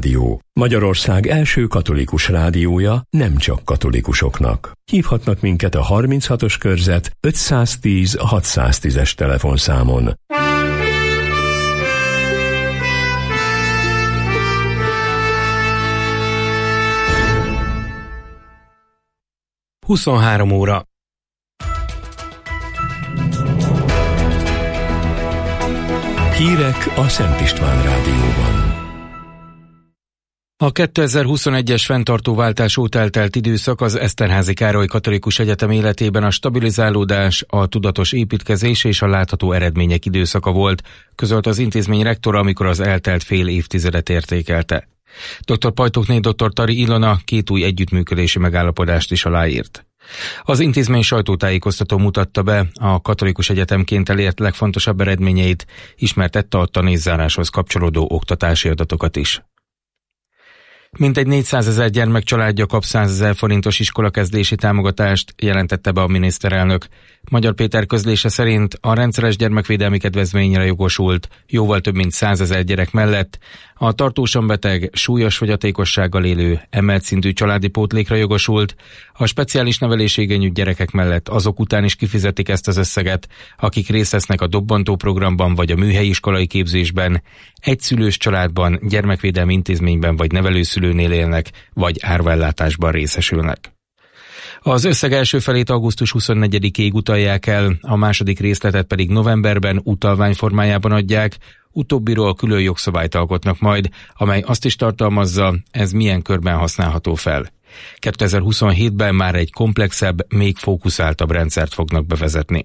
Rádió. Magyarország első katolikus rádiója nem csak katolikusoknak. Hívhatnak minket a 36-os körzet 510 610-es telefonszámon. Huszonhárom óra. Hírek a Szent István Rádióban. A 2021-es fenntartóváltás óta eltelt időszak az Eszterházy Károly Katolikus Egyetem életében a stabilizálódás, a tudatos építkezés és a látható eredmények időszaka volt, közölt az intézmény rektora, amikor az eltelt fél évtizedet értékelte. Dr. Pajtókné dr. Tari Ilona 2 új együttműködési megállapodást is aláírt. Az intézmény sajtótájékoztató mutatta be a Katolikus Egyetemként elért legfontosabb eredményeit, ismertette a tanévzáráshoz kapcsolódó oktatási adatokat is. Mintegy 400 000 gyermek családja kap 100 000 forintos iskolakezdési támogatást, jelentette be a miniszterelnök. Magyar Péter közlése szerint a rendszeres gyermekvédelmi kedvezményre jogosult jóval több mint 100 000 gyerek mellett a tartósan beteg, súlyos fogyatékossággal élő, emelt szintű családi pótlékra jogosult, a speciális nevelésigényű gyerekek mellett azok után is kifizetik ezt az összeget, akik részt vesznek a dobbantó programban vagy a műhelyi iskolai képzésben, egyszülős családban, gyermekvédelmi intézményben vagy nevelőszülőnél élnek, vagy árvaellátásban részesülnek. Az összeg első felét augusztus 24-ig utalják el, a második részletet pedig novemberben utalvány formájában adják, utóbbiról külön jogszabályt alkotnak majd, amely azt is tartalmazza, ez milyen körben használható fel. 2027-ben már egy komplexebb, még fókuszáltabb rendszert fognak bevezetni.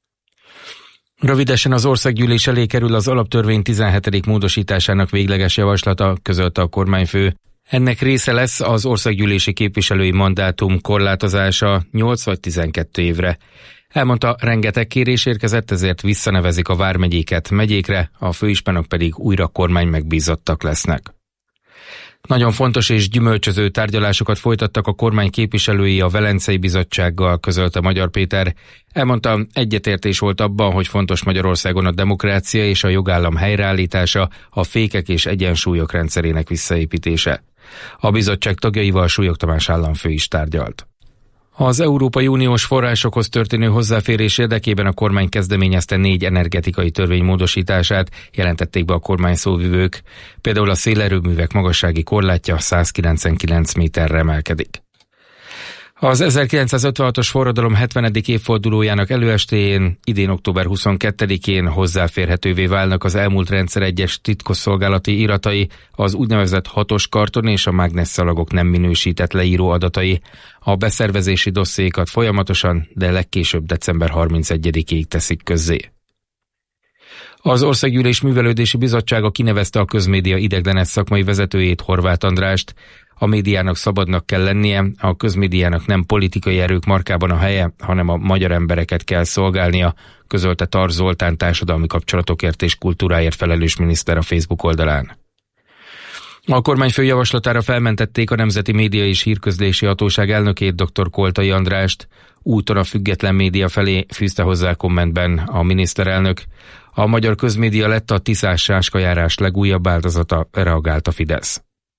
Rövidesen az országgyűlés elé kerül az alaptörvény 17. módosításának végleges javaslata, közölte a kormányfő. Ennek része lesz az országgyűlési képviselői mandátum korlátozása 8 vagy 12 évre. Elmondta, rengeteg kérés érkezett, ezért visszanevezik a vármegyéket megyékre, a főispánok pedig újra kormány megbízottak lesznek. Nagyon fontos és gyümölcsöző tárgyalásokat folytattak a kormány képviselői a Velencei Bizottsággal, közölte Magyar Péter. Elmondta, egyetértés volt abban, hogy fontos Magyarországon a demokrácia és a jogállam helyreállítása, a fékek és egyensúlyok rendszerének visszaépítése. A bizottság tagjaival Súlyog Tamás államfő is tárgyalt. Az Európai Uniós forrásokhoz történő hozzáférés érdekében a kormány kezdeményezte 4 energetikai törvény módosítását, jelentették be a kormány szóvivők. Például a szélerőművek magassági korlátja 199 méterre emelkedik. Az 1956-os forradalom 70. évfordulójának előestéjén, idén október 22-én hozzáférhetővé válnak az elmúlt rendszer egyes titkosszolgálati iratai, az úgynevezett 6-os karton és a mágnesszalagok nem minősített leíró adatai. A beszervezési dossziékat folyamatosan, de legkésőbb december 31-ig teszik közzé. Az Országgyűlés Művelődési Bizottsága kinevezte a közmédia ideiglenes szakmai vezetőjét, Horváth Andrást. A médiának szabadnak kell lennie, a közmédiának nem politikai erők markában a helye, hanem a magyar embereket kell szolgálnia, közölte Tar Zoltán társadalmi kapcsolatokért és kultúráért felelős miniszter a Facebook oldalán. A kormányfő javaslatára felmentették a Nemzeti Média és Hírközlési Hatóság elnökét, dr. Koltai Andrást. Úton a független média felé, fűzte hozzá kommentben a miniszterelnök. A magyar közmédia lett a Tiszás sáskajárás legújabb áldozata, reagált a Fidesz.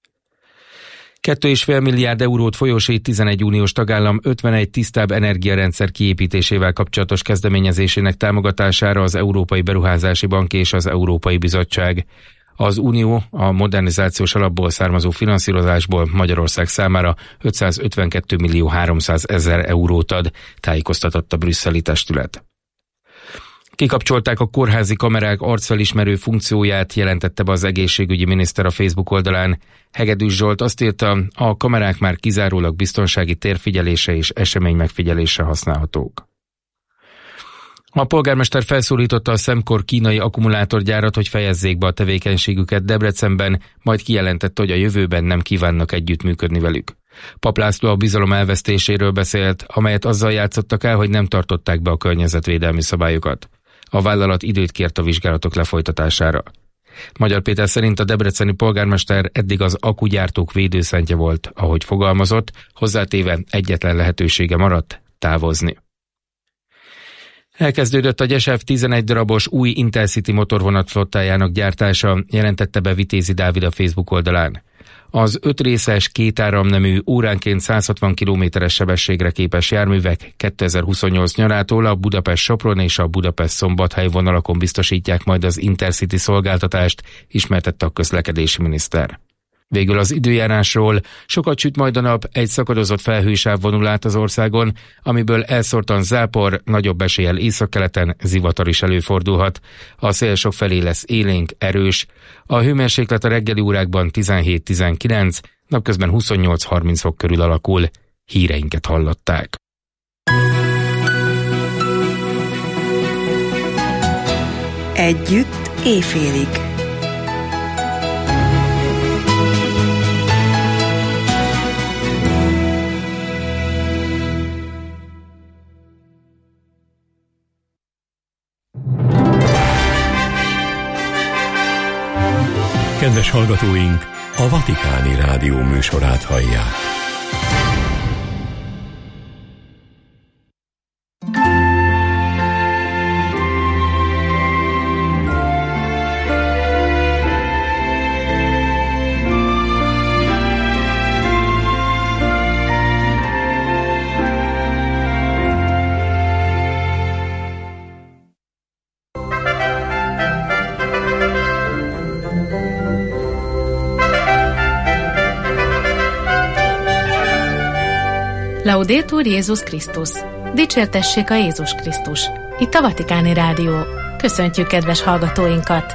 2,5 milliárd eurót folyósít 11 uniós tagállam 51 tisztább energiarendszer kiépítésével kapcsolatos kezdeményezésének támogatására az Európai Beruházási Bank és az Európai Bizottság. Az Unió a modernizációs alapból származó finanszírozásból Magyarország számára 552 millió 300 ezer eurót ad, tájékoztatott a brüsszeli testület. Kikapcsolták a kórházi kamerák arcfelismerő funkcióját, jelentette be az egészségügyi miniszter a Facebook oldalán. Hegedűs Zsolt azt írta, a kamerák már kizárólag biztonsági térfigyelése és esemény megfigyelésre használhatók. A polgármester felszólította a Semcor kínai akkumulátorgyárat, hogy fejezzék be a tevékenységüket Debrecenben, majd kijelentette, hogy a jövőben nem kívánnak együttműködni velük. Pap László a bizalom elvesztéséről beszélt, amelyet azzal játszottak el, hogy nem tartották be a környezetvédelmi szabályokat. A vállalat időt kért a vizsgálatok lefolytatására. Magyar Péter szerint a debreceni polgármester eddig az akkugyártók védőszentje volt, ahogy fogalmazott, hozzátéve egyetlen lehetősége maradt: távozni. Elkezdődött a Gyesev 11 darabos új Intercity motorvonat flottájának gyártása, jelentette be Vitézi Dávid a Facebook oldalán. Az 5 részes, 2 áramnemű, óránként 160 km/s sebességre képes járművek 2028 nyarától a Budapest-Sopron és a Budapest-Szombathely vonalakon biztosítják majd az Intercity szolgáltatást, ismertette a közlekedési miniszter. Végül az időjárásról: sokat süt majd a nap, egy szakadozott felhősáv vonul át az országon, amiből elszórtan zápor, nagyobb eséllyel északkeleten zivatar is előfordulhat. A szél sokfelé lesz élénk, erős. A hőmérséklet a reggeli órákban 17-19, napközben 28-30 fok körül alakul. Híreinket hallották. Együtt éjfélig. Kedves hallgatóink, a Vatikáni Rádió műsorát hallják. Laudetur Jézus Krisztus! Dicsértessék a Jézus Krisztus! Itt a Vatikáni Rádió. Köszöntjük kedves hallgatóinkat!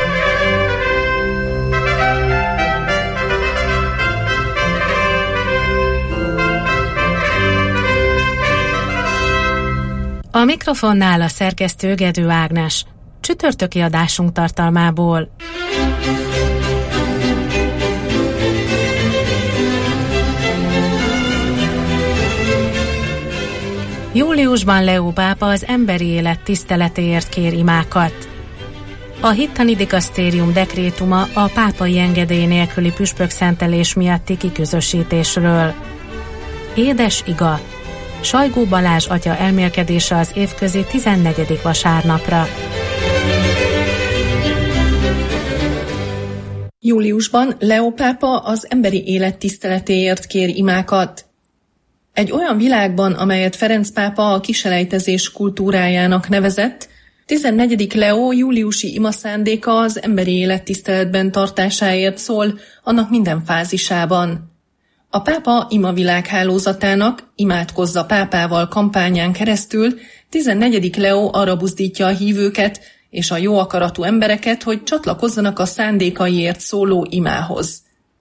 A mikrofonnál a szerkesztő Gedő Ágnes. Csütörtöki adásunk tartalmából. Júliusban Leó pápa az emberi élet tiszteletéért kér imákat. A hittani dikasztérium dekrétuma a pápai engedély nélküli püspökszentelés miatti kiközösítésről. Édes iga. Sajgó Balázs atya elmélkedése az évközi 14. vasárnapra. Júliusban Leó pápa az emberi élet tiszteletéért kér imákat. Egy olyan világban, amelyet Ferenc pápa a kiselejtezés kultúrájának nevezett, 14. Leó júliusi imaszándéka az emberi élet tiszteletben tartásáért szól, annak minden fázisában. A pápa imavilághálózatának Imádkozz pápával kampányán keresztül 14. Leó arra buzdítja a hívőket és a jó akaratú embereket, hogy csatlakozzanak a szándékaiért szóló imához.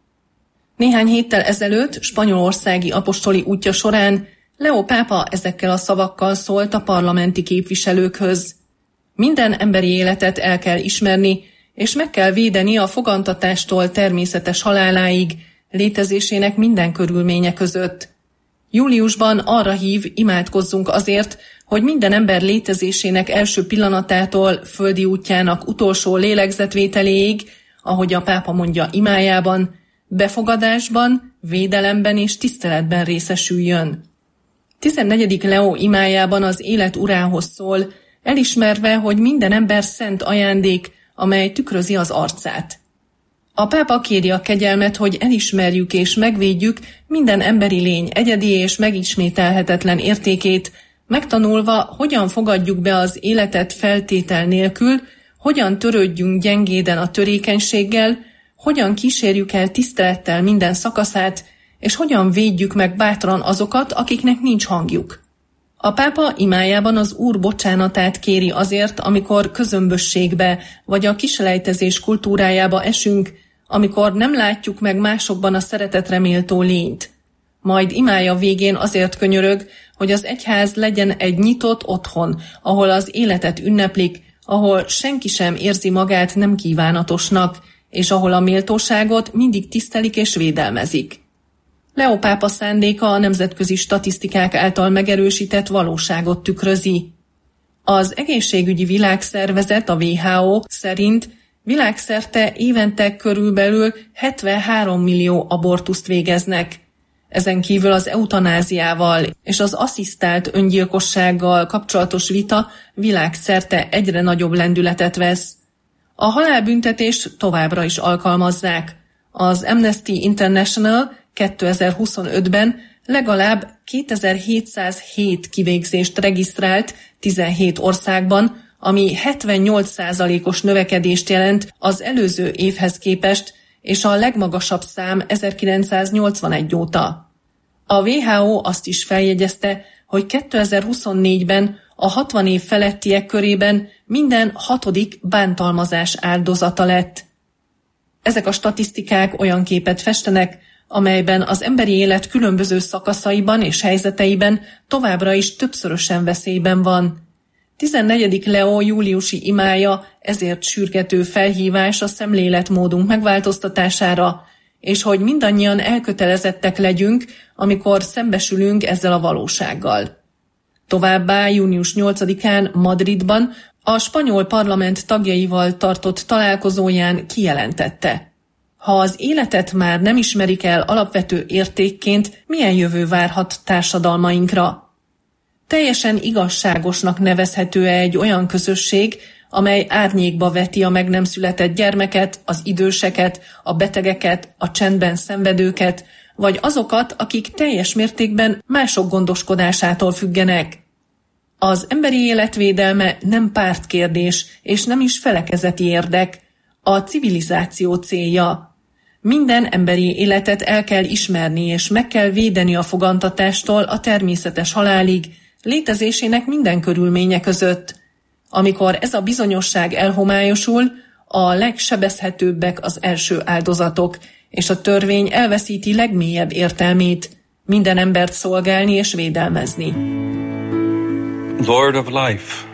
Néhány héttel ezelőtt spanyolországi apostoli útja során Leó pápa ezekkel a szavakkal szólt a parlamenti képviselőkhöz. Minden emberi életet el kell ismerni, és meg kell védeni a fogantatástól természetes haláláig, létezésének minden körülménye között. Júliusban arra hív, imádkozzunk azért, hogy minden ember létezésének első pillanatától földi útjának utolsó lélegzetvételéig, ahogy a pápa mondja imájában, befogadásban, védelemben és tiszteletben részesüljön. 14. Leó imájában az élet urához szól, elismerve, hogy minden ember szent ajándék, amely tükrözi az arcát. A pápa kéri a kegyelmet, hogy elismerjük és megvédjük minden emberi lény egyedi és megismételhetetlen értékét, megtanulva, hogyan fogadjuk be az életet feltétel nélkül, hogyan törődjünk gyengéden a törékenységgel, hogyan kísérjük el tisztelettel minden szakaszát, és hogyan védjük meg bátran azokat, akiknek nincs hangjuk. A pápa imájában az Úr bocsánatát kéri azért, amikor közömbösségbe vagy a kiselejtezés kultúrájába esünk, amikor nem látjuk meg másokban a szeretetre méltó lényt. Majd imája végén azért könyörög, hogy az egyház legyen egy nyitott otthon, ahol az életet ünneplik, ahol senki sem érzi magát nem kívánatosnak, és ahol a méltóságot mindig tisztelik és védelmezik. Leó pápa szándéka a nemzetközi statisztikák által megerősített valóságot tükrözi. Az Egészségügyi Világszervezet, a WHO szerint világszerte évente körülbelül 73 millió abortuszt végeznek. Ezen kívül az eutanáziával és az asszisztált öngyilkossággal kapcsolatos vita világszerte egyre nagyobb lendületet vesz. A halálbüntetést továbbra is alkalmazzák. Az Amnesty International 2025-ben legalább 2707 kivégzést regisztrált 17 országban, ami 78%-os növekedést jelent az előző évhez képest, és a legmagasabb szám 1981 óta. A WHO azt is feljegyezte, hogy 2024-ben a 60 év felettiek körében minden 6. bántalmazás áldozata lett. Ezek a statisztikák olyan képet festenek, amelyben az emberi élet különböző szakaszaiban és helyzeteiben továbbra is többszörösen veszélyben van. 14. Leo júliusi imája ezért sürgető felhívás a szemléletmódunk megváltoztatására, és hogy mindannyian elkötelezettek legyünk, amikor szembesülünk ezzel a valósággal. Továbbá június 8-án Madridban a spanyol parlament tagjaival tartott találkozóján kijelentette: ha az életet már nem ismerik el alapvető értékként, milyen jövő várhat társadalmainkra? Teljesen igazságosnak nevezhető-e egy olyan közösség, amely árnyékba veti a meg nem született gyermeket, az időseket, a betegeket, a csendben szenvedőket, vagy azokat, akik teljes mértékben mások gondoskodásától függenek? Az emberi életvédelme nem pártkérdés, és nem is felekezeti érdek, a civilizáció célja. Minden emberi életet el kell ismerni, és meg kell védeni a fogantatástól a természetes halálig, létezésének minden körülménye között. Amikor ez a bizonyosság elhomályosul, a legsebezhetőbbek az első áldozatok, és a törvény elveszíti legmélyebb értelmét, minden embert szolgálni és védelmezni. Lord of life,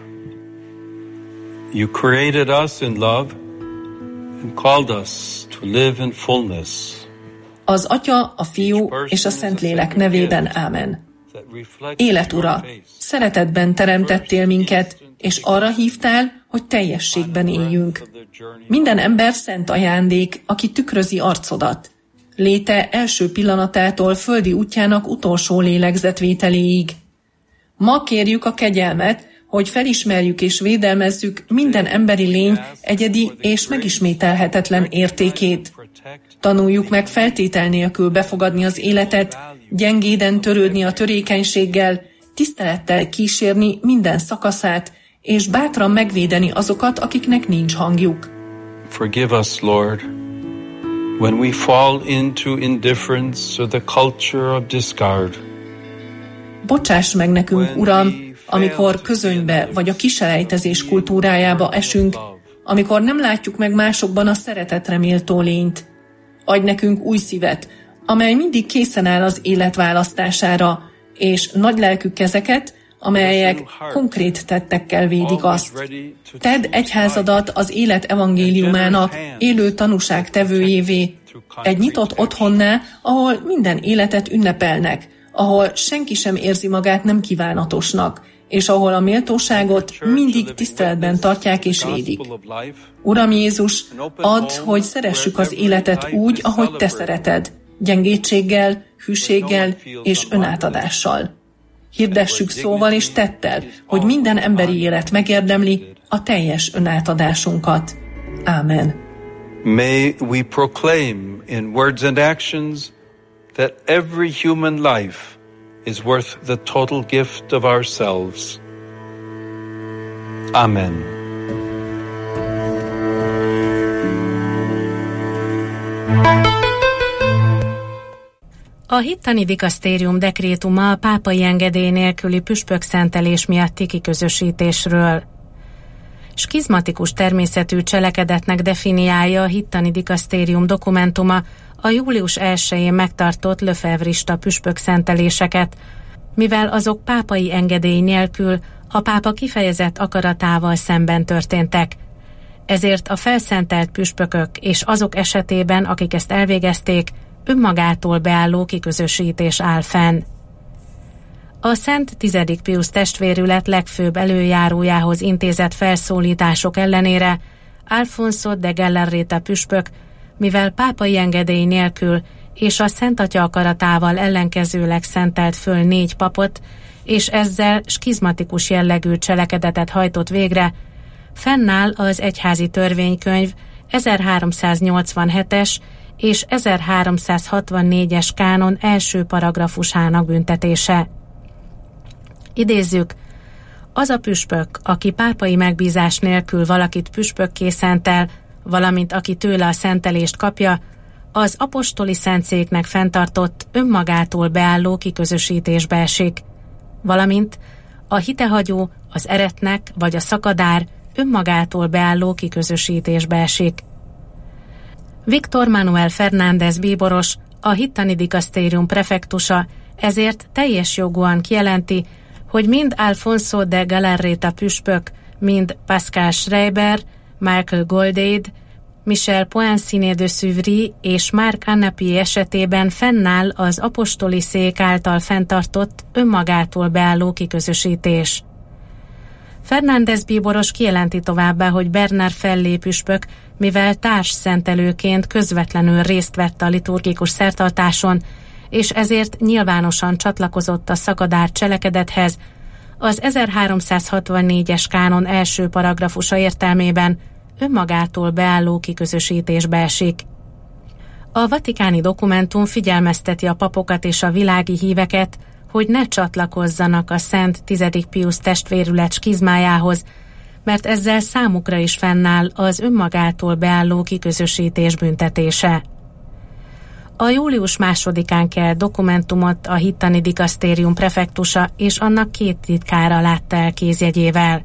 you created us in love and called us to live in fullness. Az Atya, a Fiú és a Szentlélek nevében ámen. Élet Ura, szeretetben teremtettél minket, és arra hívtál, hogy teljességben éljünk. Minden ember szent ajándék, aki tükrözi arcodat. Léte első pillanatától földi útjának utolsó lélegzetvételéig. Ma kérjük a kegyelmet, hogy felismerjük és védelmezzük minden emberi lény egyedi és megismételhetetlen értékét. Tanuljuk meg feltétel nélkül befogadni az életet, gyengéden törődni a törékenységgel, tisztelettel kísérni minden szakaszát, és bátran megvédeni azokat, akiknek nincs hangjuk. Forgive us, Lord, when we fall into indifference or the culture of discard. Bocsáss meg nekünk, Uram, amikor közönybe vagy a kiselejtezés kultúrájába esünk, amikor nem látjuk meg másokban a szeretetre méltó lényt. Adj nekünk új szívet, amely mindig készen áll az élet választására, és nagylelkű kezeket, amelyek konkrét tettekkel védik azt. Tedd egyházadat az élet evangéliumának élő tanúság tevőjévé, egy nyitott otthonná, ahol minden életet ünnepelnek, ahol senki sem érzi magát nem kívánatosnak, és ahol a méltóságot mindig tiszteletben tartják és védik. Uram Jézus, add, hogy szeressük az életet úgy, ahogy Te szereted, gyengétséggel, hűséggel és önátadással. Hirdessük szóval és tettel, hogy minden emberi élet megérdemli a teljes önátadásunkat. Ámen. May we proclaim in words and actions that every human life is worth the total gift of ourselves. Amen. A hittani dikasztérium dekrétuma a pápai engedély nélküli püspökszentelés miatti kiközösítésről. Skizmatikus természetű cselekedetnek definiálja a hittani dikasztérium dokumentuma a július 1-én megtartott lefevrista püspökszenteléseket, mivel azok pápai engedély nélkül a pápa kifejezett akaratával szemben történtek. Ezért a felszentelt püspökök és azok esetében, akik ezt elvégezték, önmagától beálló kiközösítés áll fenn. A Szent 10. Piusz testvérület legfőbb előjárójához intézett felszólítások ellenére Alfonso de Gellarreta püspök, mivel pápai engedély nélkül és a Szent Atya akaratával ellenkezőleg szentelt föl 4 papot, és ezzel skizmatikus jellegű cselekedetet hajtott végre, fennáll az egyházi törvénykönyv 1387-es és 1364-es kánon első paragrafusának büntetése. Idézzük: az a püspök, aki pápai megbízás nélkül valakit püspökké szentel, valamint aki tőle a szentelést kapja, az apostoli szentszéknek fenntartott, önmagától beálló kiközösítésbe esik, valamint a hitehagyó, az eretnek vagy a szakadár önmagától beálló kiközösítésbe esik. Viktor Manuel Fernández bíboros, a hittani dikasztérium prefektusa ezért teljes jogúan kijelenti, hogy mind Alfonso de Galarreta püspök, mind Pascal Schreiber, Michael Goldade, Michel Poinsiné de Suvry és Marc Annapi esetében fennáll az apostoli szék által fenntartott, önmagától beálló kiközösítés. Fernández bíboros kijelenti továbbá, hogy Bernard Fellé püspök, mivel társszentelőként közvetlenül részt vett a liturgikus szertartáson, és ezért nyilvánosan csatlakozott a szakadár cselekedethez, az 1364-es kánon első paragrafusa értelmében önmagától beálló kiközösítésbe esik. A vatikáni dokumentum figyelmezteti a papokat és a világi híveket, hogy ne csatlakozzanak a Szent 10. Pius testvérület skizmájához, mert ezzel számukra is fennáll az önmagától beálló kiközösítés büntetése. A július 2-án kelt dokumentumot a hittani dikasztérium prefektusa és annak 2 titkára látta el kézjegyével.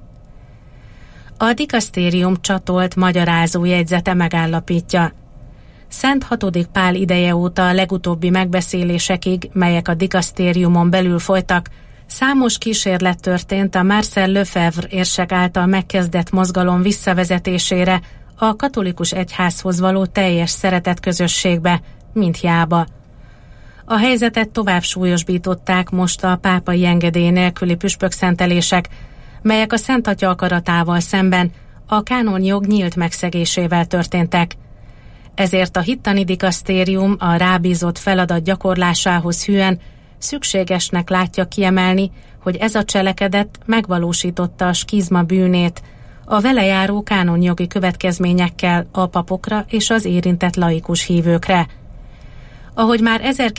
A dikasztérium csatolt magyarázó jegyzete megállapítja: Szent 6. Pál ideje óta a legutóbbi megbeszélésekig, melyek a dikasztériumon belül folytak, számos kísérlet történt a Marcel Lefebvre érsek által megkezdett mozgalom visszavezetésére a katolikus egyházhoz való teljes szeretetközösségbe, mint hiába. A helyzetet tovább súlyosbították most a pápai engedély nélküli püspökszentelések, melyek a Szent Atya akaratával szemben a kánonjog nyílt megszegésével történtek. Ezért a hittani dikasztérium a rábízott feladat gyakorlásához hűen szükségesnek látja kiemelni, hogy ez a cselekedet megvalósította a skizma bűnét, a vele járó kánonjogi következményekkel a papokra és az érintett laikus hívőkre. Ahogy már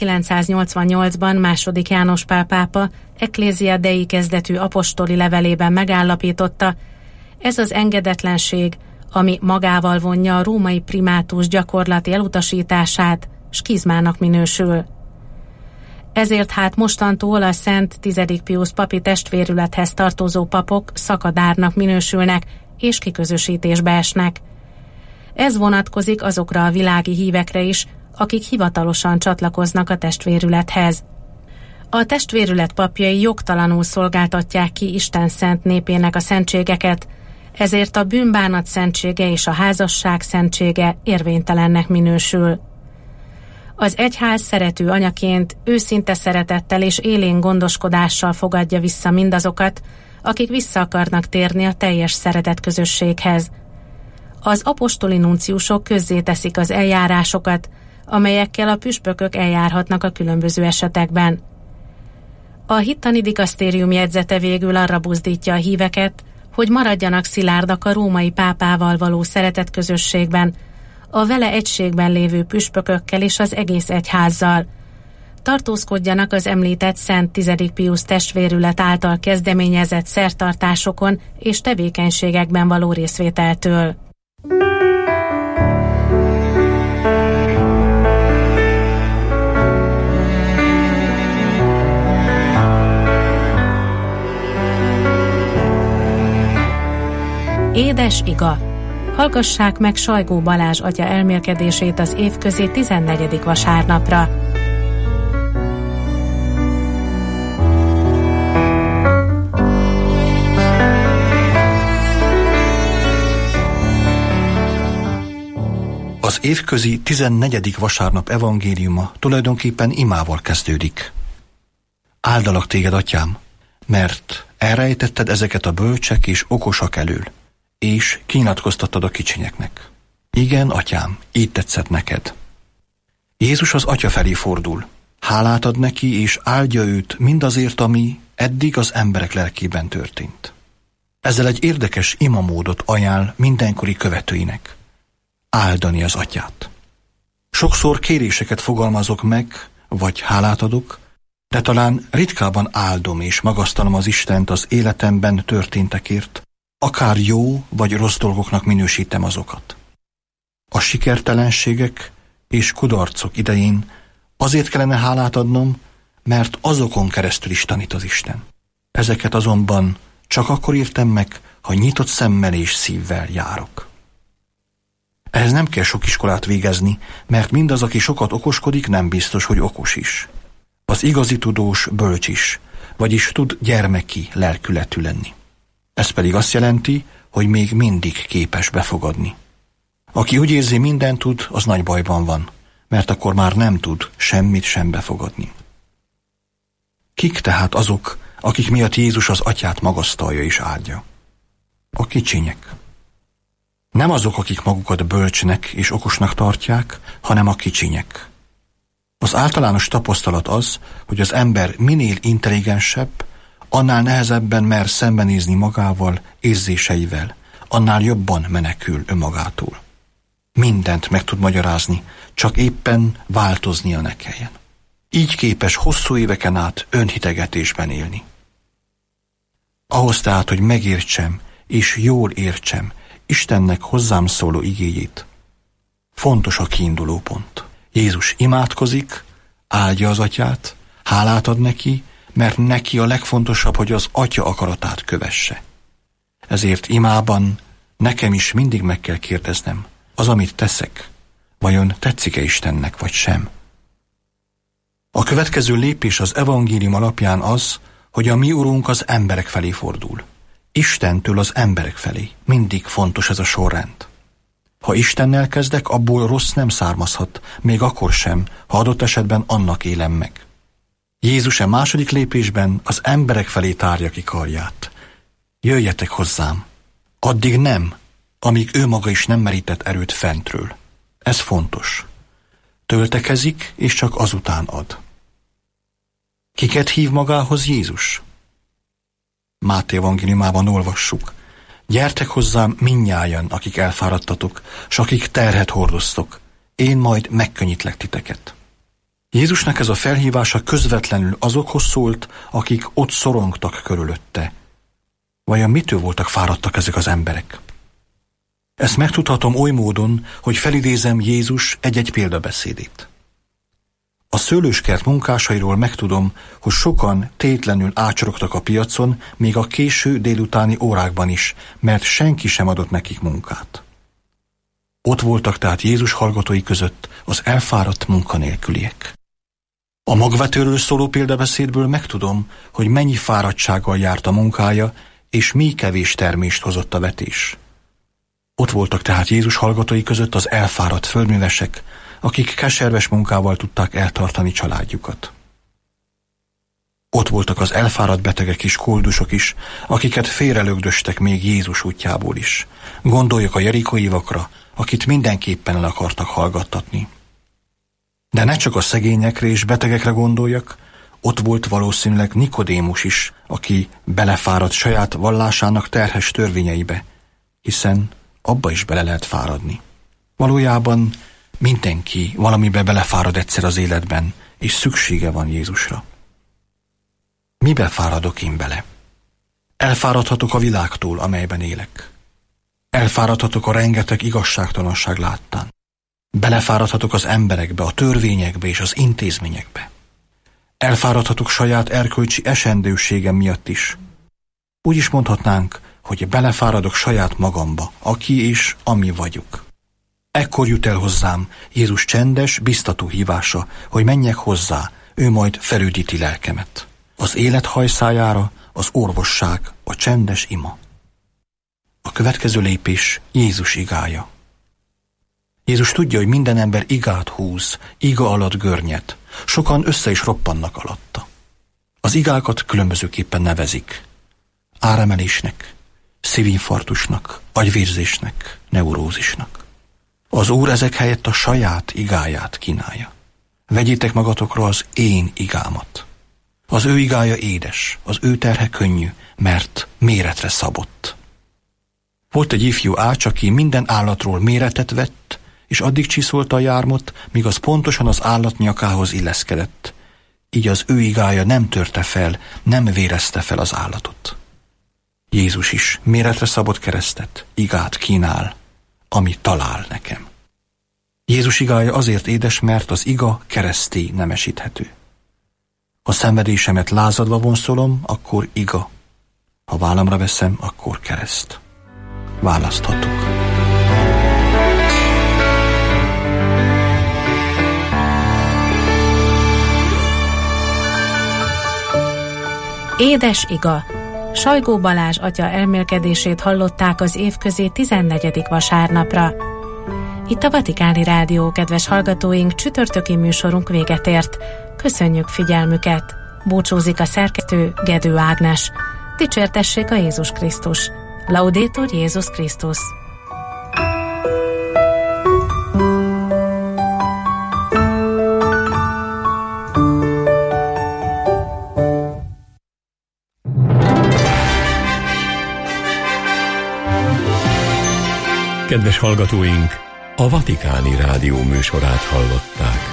1988-ban II. János Pál pápa Ecclesia Dei kezdetű apostoli levelében megállapította, ez az engedetlenség, ami magával vonja a római primátus gyakorlati elutasítását, skizmának minősül. Ezért hát mostantól a Szent 10. Pius papi testvérülethez tartozó papok szakadárnak minősülnek és kiközösítésbe esnek. Ez vonatkozik azokra a világi hívekre is, akik hivatalosan csatlakoznak a testvérülethez. A testvérület papjai jogtalanul szolgáltatják ki Isten szent népének a szentségeket, ezért a bűnbánat szentsége és a házasság szentsége érvénytelennek minősül. Az egyház szerető anyaként őszinte szeretettel és élén gondoskodással fogadja vissza mindazokat, akik vissza akarnak térni a teljes szeretetközösséghez. Az apostoli nunciusok közzéteszik az eljárásokat, amelyekkel a püspökök eljárhatnak a különböző esetekben. A hittani dikasztérium jegyzete végül arra buzdítja a híveket, hogy maradjanak szilárdak a római pápával való szeretetközösségben, a vele egységben lévő püspökökkel és az egész egyházzal. Tartózkodjanak az említett Szent 10. Pius testvérület által kezdeményezett szertartásokon és tevékenységekben való részvételtől. Édes iga! Hallgassák meg Sajgó Balázs atya elmélkedését az évközi 14. vasárnapra. Az évközi 14. vasárnap evangéliuma tulajdonképpen imával kezdődik. Áldalak téged, atyám, mert elrejtetted ezeket a bölcsek és okosak elől, és kinyilatkoztattad a kicsinyeknek. Igen, atyám, így tetszett neked. Jézus az atya felé fordul, hálát ad neki, és áldja őt mindazért, ami eddig az emberek lelkében történt. Ezzel egy érdekes imamódot ajánl mindenkori követőinek. Áldani az atyát. Sokszor kéréseket fogalmazok meg, vagy hálát adok, de talán ritkábban áldom és magasztalom az Istent az életemben történtekért, akár jó vagy rossz dolgoknak minősítem azokat. A sikertelenségek és kudarcok idején azért kellene hálát adnom, mert azokon keresztül is tanít az Isten. Ezeket azonban csak akkor értem meg, ha nyitott szemmel és szívvel járok. Ehhez nem kell sok iskolát végezni, mert mindaz, aki sokat okoskodik, nem biztos, hogy okos is. Az igazi tudós bölcs is, vagyis tud gyermeki lelkületű lenni. Ez pedig azt jelenti, hogy még mindig képes befogadni. Aki úgy érzi, mindent tud, az nagy bajban van, mert akkor már nem tud semmit sem befogadni. Kik tehát azok, akik miatt Jézus az Atyát magasztalja és áldja? A kicsinyek. Nem azok, akik magukat bölcsnek és okosnak tartják, hanem a kicsinyek. Az általános tapasztalat az, hogy az ember minél intelligensebb, annál nehezebben mer szembenézni magával, érzéseivel, annál jobban menekül önmagától. Mindent meg tud magyarázni, csak éppen változnia ne kelljen. Így képes hosszú éveken át önhitegetésben élni. Ahhoz tehát, hogy megértsem és jól értsem Istennek hozzám szóló igéjét, fontos a kiinduló pont. Jézus imádkozik, áldja az Atyát, hálát ad neki, mert neki a legfontosabb, hogy az Atya akaratát kövesse. Ezért imában nekem is mindig meg kell kérdeznem, az, amit teszek, vajon tetszik-e Istennek, vagy sem? A következő lépés az evangélium alapján az, hogy a mi Urunk az emberek felé fordul. Istentől az emberek felé. Mindig fontos ez a sorrend. Ha Istennel kezdek, abból rossz nem származhat, még akkor sem, ha adott esetben annak élem meg. Jézus a második lépésben az emberek felé tárja ki karját. Jöjjetek hozzám. Addig nem, amíg ő maga is nem merített erőt fentről. Ez fontos. Töltekezik, és csak azután ad. Kiket hív magához Jézus? Máté evangéliumában olvassuk. Gyertek hozzám mindnyájan, akik elfáradtatok, s akik terhet hordoztok. Én majd megkönnyítlek titeket. Jézusnak ez a felhívása közvetlenül azokhoz szólt, akik ott szorongtak körülötte. Vajon mitől voltak fáradtak ezek az emberek? Ezt megtudhatom oly módon, hogy felidézem Jézus egy-egy példabeszédét. A szőlőskert munkásairól megtudom, hogy sokan tétlenül ácsorogtak a piacon, még a késő délutáni órákban is, mert senki sem adott nekik munkát. Ott voltak tehát Jézus hallgatói között az elfáradt munkanélküliek. A magvetőről szóló példabeszédből megtudom, hogy mennyi fáradtsággal járt a munkája, és mi kevés termést hozott a vetés. Ott voltak tehát Jézus hallgatói között az elfáradt földművesek, akik keserves munkával tudták eltartani családjukat. Ott voltak az elfáradt betegek és koldusok is, akiket félrelögdöstek még Jézus útjából is. Gondoljak a jerikói vakra, akit mindenképpen el akartak hallgattatni. De ne csak a szegényekre és betegekre gondoljak, ott volt valószínűleg Nikodémus is, aki belefáradt saját vallásának terhes törvényeibe, hiszen abba is bele lehet fáradni. Valójában mindenki valamibe belefárad egyszer az életben, és szüksége van Jézusra. Mibe fáradok én bele? Elfáradhatok a világtól, amelyben élek. Elfáradhatok a rengeteg igazságtalanság láttán. Belefáradhatok az emberekbe, a törvényekbe és az intézményekbe. Elfáradhatok saját erkölcsi esendőségem miatt is. Úgy is mondhatnánk, hogy belefáradok saját magamba, aki és ami vagyok. Ekkor jut el hozzám Jézus csendes, biztató hívása, hogy menjek hozzá, ő majd felüdíti lelkemet. Az élet hajszájára az orvosság, a csendes ima. A következő lépés Jézus igája. Jézus tudja, hogy minden ember igát húz, iga alatt görnyet. Sokan össze is roppannak alatta. Az igákat különbözőképpen nevezik. Áremelésnek, szívinfarktusnak, agyvérzésnek, neurózisnak. Az Úr ezek helyett a saját igáját kínálja. Vegyétek magatokra az én igámat. Az ő igája édes, az ő terhe könnyű, mert méretre szabott. Volt egy ifjú ács, aki minden állatról méretet vett, és addig csiszolta a jármot, míg az pontosan az állat nyakához illeszkedett. Így az ő igája nem törte fel, nem vérezte fel az állatot. Jézus is méretre szabott keresztet, igát kínál, ami talál nekem. Jézus igája azért édes, mert az iga kereszté nemesíthető. Ha szenvedésemet lázadva vonszolom, akkor iga. Ha vállamra veszem, akkor kereszt. Választhatok. Édes iga. Sajgó Balázs atya elmélkedését hallották az évközi 14. vasárnapra. Itt a Vatikáni Rádió, kedves hallgatóink, csütörtöki műsorunk véget ért. Köszönjük figyelmüket! Búcsúzik a szerkesztő, Gedő Ágnes. Dicsértessék a Jézus Krisztus! Laudetur Jézus Krisztus! Kedves hallgatóink, a Vatikáni Rádió műsorát hallották.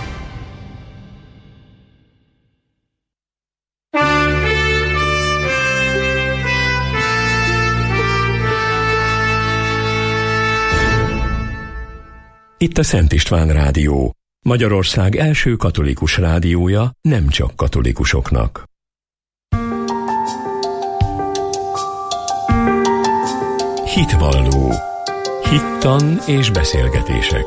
Itt a Szent István Rádió, Magyarország első katolikus rádiója, nem csak katolikusoknak. Hitvalló. Hittan és beszélgetések.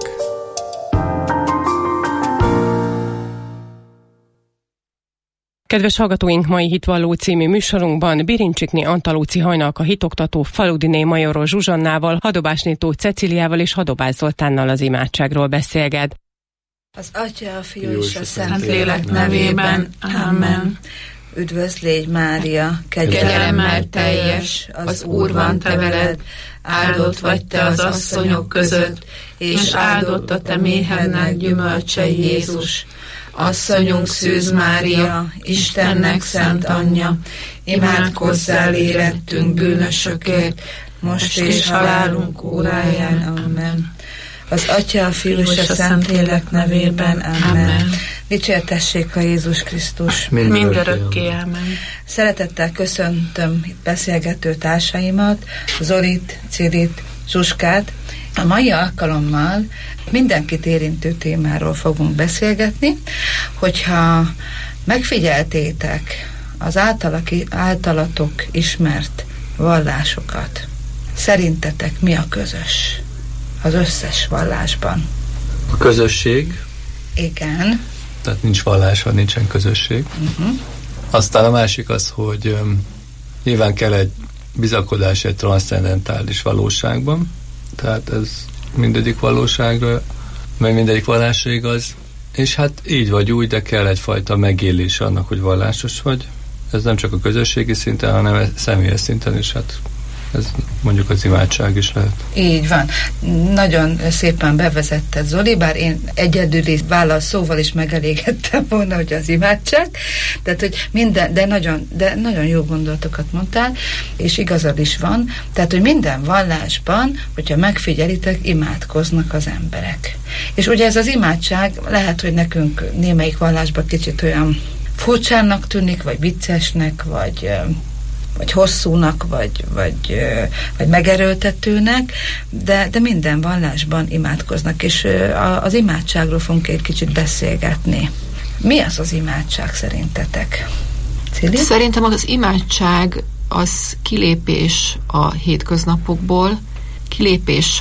Kedves hallgatóink, mai Hitvalló című műsorunkban Birincsikné Antalóci Hajnalka hitoktató Faludiné Majorról Zsuzsannával, Hadobásné Tóth Cecíliával és Hadobás Zoltánnal az imádságról beszélget. Az Atya, a Fiú és a Szentlélek nevében. Amen. Üdvözl légy, Mária, kegyelemmel teljes, az Úr van te veled, áldott vagy te az asszonyok között, és áldott a te méhednek gyümölcse, Jézus. Asszonyunk Szűz Mária, Istennek szent anyja, imádkozzál érettünk bűnösökért, most és halálunk óráján. Amen. Az Atya, a Fiú és a Szentlélek nevében. Amen. Dicsértessék a Jézus Krisztus. Mindörökké. Amen. Szeretettel köszöntöm itt beszélgető társaimat, Zolit, Cirit, Zsuskát. A mai alkalommal mindenkit érintő témáról fogunk beszélgetni, hogyha megfigyeltétek az általatok ismert vallásokat, szerintetek mi a közös az összes vallásban? A közösség. Igen. Tehát nincs vallás, ha nincsen közösség. Aztán a másik az, hogy nyilván kell egy bizakodás egy transzcendentális valóságban. Tehát ez mindegyik valóságra, meg mindegyik vallásra igaz. És hát így vagy úgy, de kell egyfajta megélés annak, hogy vallásos vagy. Ez nem csak a közösségi szinten, hanem személyes szinten is, hát ez mondjuk az imádság is lehet. Így van. Nagyon szépen bevezetted, Zoli, bár én egyedüli válaszszóval is megelégedtem volna, hogy az imádság. Tehát, hogy minden, de nagyon jó gondolatokat mondtál, és igazad is van. Tehát, hogy minden vallásban, hogyha megfigyelitek, imádkoznak az emberek. És ugye ez az imádság lehet, hogy nekünk némelyik vallásban kicsit olyan furcsának tűnik, vagy viccesnek, vagy hosszúnak, vagy megerőltetőnek, de minden vallásban imádkoznak, és az imádságról fogunk egy kicsit beszélgetni. Mi az az imádság szerintetek? Cili? Szerintem az imádság az kilépés a hétköznapokból, kilépés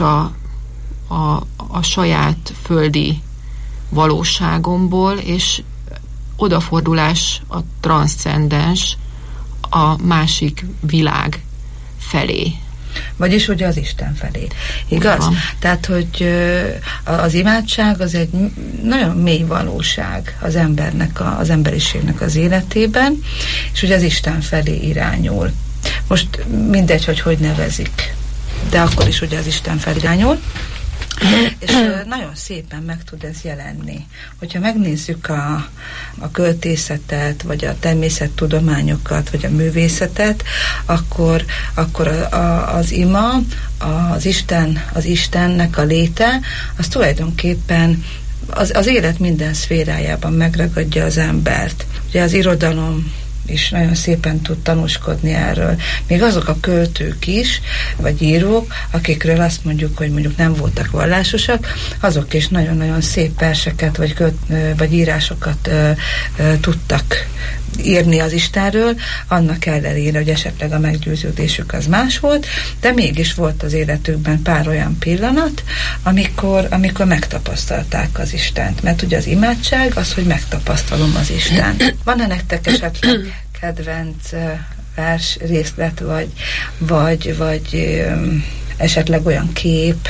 a saját földi valóságomból, és odafordulás a transzcendens, a másik világ felé. Vagyis ugye az Isten felé. Igaz? Tehát, hogy az imádság az egy nagyon mély valóság az embernek, az emberiségnek az életében, és ugye az Isten felé irányul. Most mindegy, hogy nevezik, de akkor is ugye az Isten felé irányul. És nagyon szépen meg tud ez jelenni. Hogyha megnézzük a költészetet, vagy a természettudományokat, vagy a művészetet, akkor az ima, az Istennek a léte, az tulajdonképpen az élet minden szférájában megragadja az embert. Ugye az irodalom és nagyon szépen tud tanúskodni erről. Még azok a költők is, vagy írók, akikről azt mondjuk, hogy mondjuk nem voltak vallásosak, azok is nagyon-nagyon szép verseket, vagy írásokat tudtak írni az Istenről, annak ellenére, hogy esetleg a meggyőződésük az más volt, de mégis volt az életükben pár olyan pillanat, amikor megtapasztalták az Istent. Mert ugye az imádság az, hogy megtapasztalom az Istent. Van-e nektek esetleg kedvenc vers részlet, vagy esetleg olyan kép,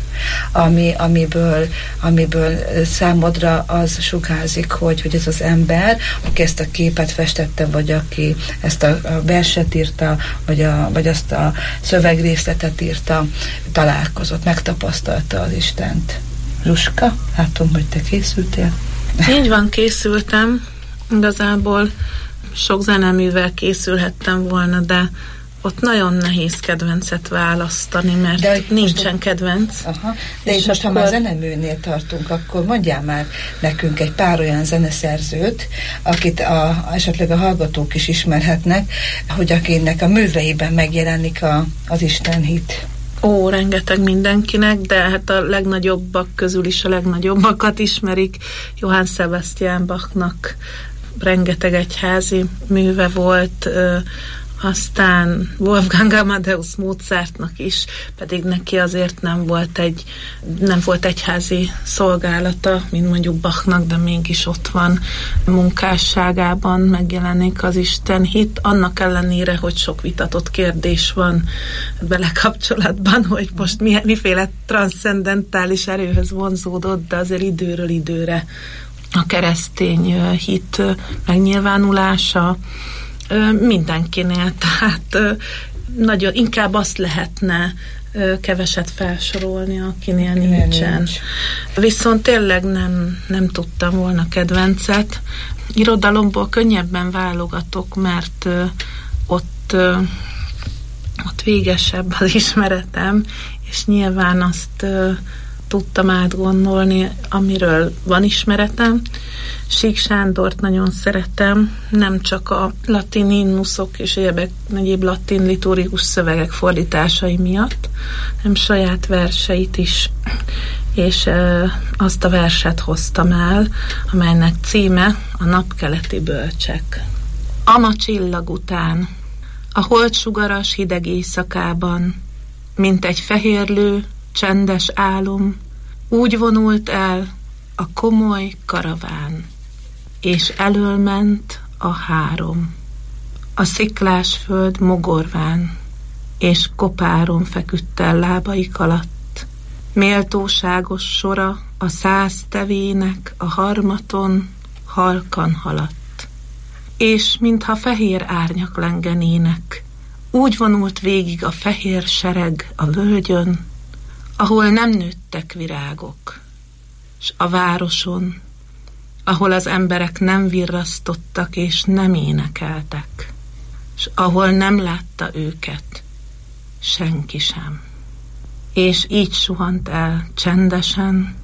amiből számodra az sugárzik, hogy ez az ember, aki ezt a képet festette, vagy aki ezt a verset írta, vagy azt a szövegrészletet írta, találkozott, megtapasztalta az Istent. Zsuska, látom, hogy te készültél. Így van, készültem. Igazából sok zeneművel készülhettem volna, de ott nagyon nehéz kedvencet választani, mert nincsen kedvenc. Aha. De és most, ha már zeneműnél tartunk, akkor mondjál már nekünk egy pár olyan zeneszerzőt, akit esetleg a hallgatók is ismerhetnek, hogy akinek a műveiben megjelenik az Istenhit. Ó, rengeteg mindenkinek, de hát a legnagyobbak közül is a legnagyobbakat ismerik. Johann Sebastian Bachnak rengeteg egyházi műve volt, aztán Wolfgang Amadeus Mozartnak is, pedig neki azért nem volt egyházi szolgálata, mint mondjuk Bachnak, de mégis ott van munkásságában megjelenik az Istenhit, annak ellenére, hogy sok vitatott kérdés van vele kapcsolatban, hogy most miféle transzcendentális erőhöz vonzódott, de azért időről időre a keresztény hit megnyilvánulása mindenkinél, tehát nagyon inkább azt lehetne keveset felsorolni, akinél nincsen. Viszont tényleg nem tudtam volna kedvencet. Irodalomból könnyebben válogatok, mert ott végesebb az ismeretem, és nyilván azt tudtam átgondolni, amiről van ismeretem. Sík Sándort nagyon szeretem, nem csak a latin himnuszok és egyéb latin liturgikus szövegek fordításai miatt, hanem saját verseit is, és azt a verset hoztam el, amelynek címe a Napkeleti bölcsek. Ama csillag után, a holdsugaras hideg éjszakában, mint egy fehérlő, csendes álom, úgy vonult el a komoly karaván, és elől ment a három. A sziklás föld mogorván, és kopáron feküdt el lábaik alatt. Méltóságos sora a 100 tevének a harmaton halkan haladt. És mintha fehér árnyak lengenének, úgy vonult végig a fehér sereg a völgyön, ahol nem nőttek virágok, s a városon, ahol az emberek nem virrasztottak és nem énekeltek, s ahol nem látta őket senki sem. És így suhant el csendesen,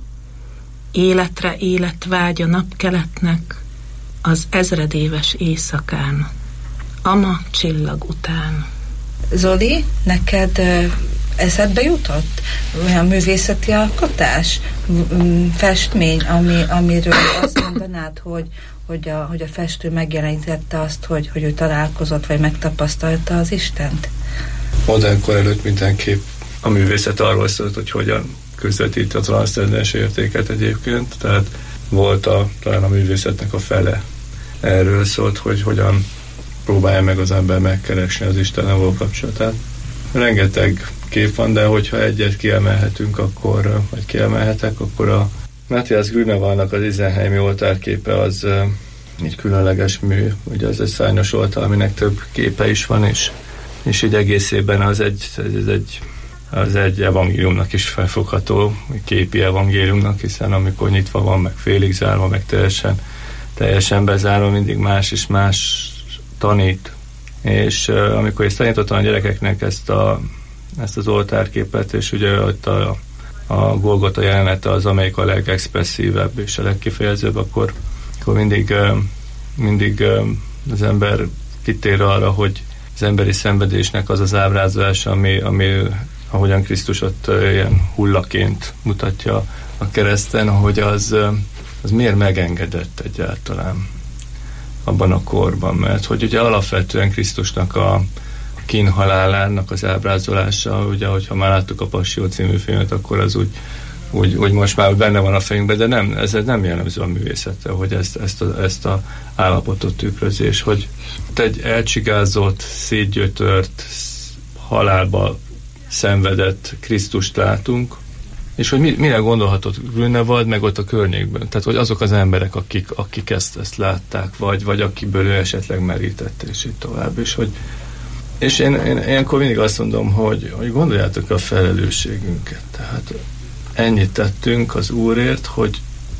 életre életvágy a napkeletnek az ezredéves éjszakán, ama csillag után. Zoli, neked eszedbe jutott olyan művészeti alkotás, festmény, amiről azt mondanád, hogy a festő megjelenítette azt, hogy ő találkozott, vagy megtapasztalta az Istent? Modernkor előtt mindenképp a művészet arról szólt, hogy hogyan közvetít a transzcendens értéket egyébként, tehát volt talán a művészetnek a fele erről szólt, hogy hogyan próbálja meg az ember megkeresni az Istennel való kapcsolatát. Rengeteg kép van, de hogyha egyet kiemelhetek, akkor a Matthias Grünewaldnak az Isenheimi oltárképe az egy különleges mű, ugye az egy szárnyas oltár, aminek több képe is van, és így egészében az egy az egy evangéliumnak is felfogható, képi evangéliumnak, hiszen amikor nyitva van, meg félig zárva, meg teljesen bezárva, mindig más és más tanít. És amikor én tanítottam a gyerekeknek ezt az oltárképet, és ugye ott a Golgota jelenete az, amelyik a legexpresszívebb és a legkifejezőbb, akkor mindig az ember kitér arra, hogy az emberi szenvedésnek az ábrázolás, ami ahogyan Krisztus ott ilyen hullaként mutatja a kereszten, hogy az miért megengedett egyáltalán abban a korban, mert hogy ugye alapvetően Krisztusnak a kínhalálának az ábrázolása, ugye, hogyha már láttuk a Passió című filmet, akkor az úgy most már benne van a fejünkben, de nem, ez nem jellemző a művészetre, hogy ezt a állapotot tükrözi, és hogy egy elcsigázott, szétgyötört, halálba szenvedett Krisztust látunk, és hogy mire gondolhatott Grünewald, meg ott a környékben. Tehát, hogy azok az emberek, akik ezt látták, vagy akikből ő esetleg merített, és így tovább. És én ilyenkor mindig azt mondom, hogy gondoljátok a felelősségünket. Tehát ennyit tettünk az Úrért, hogy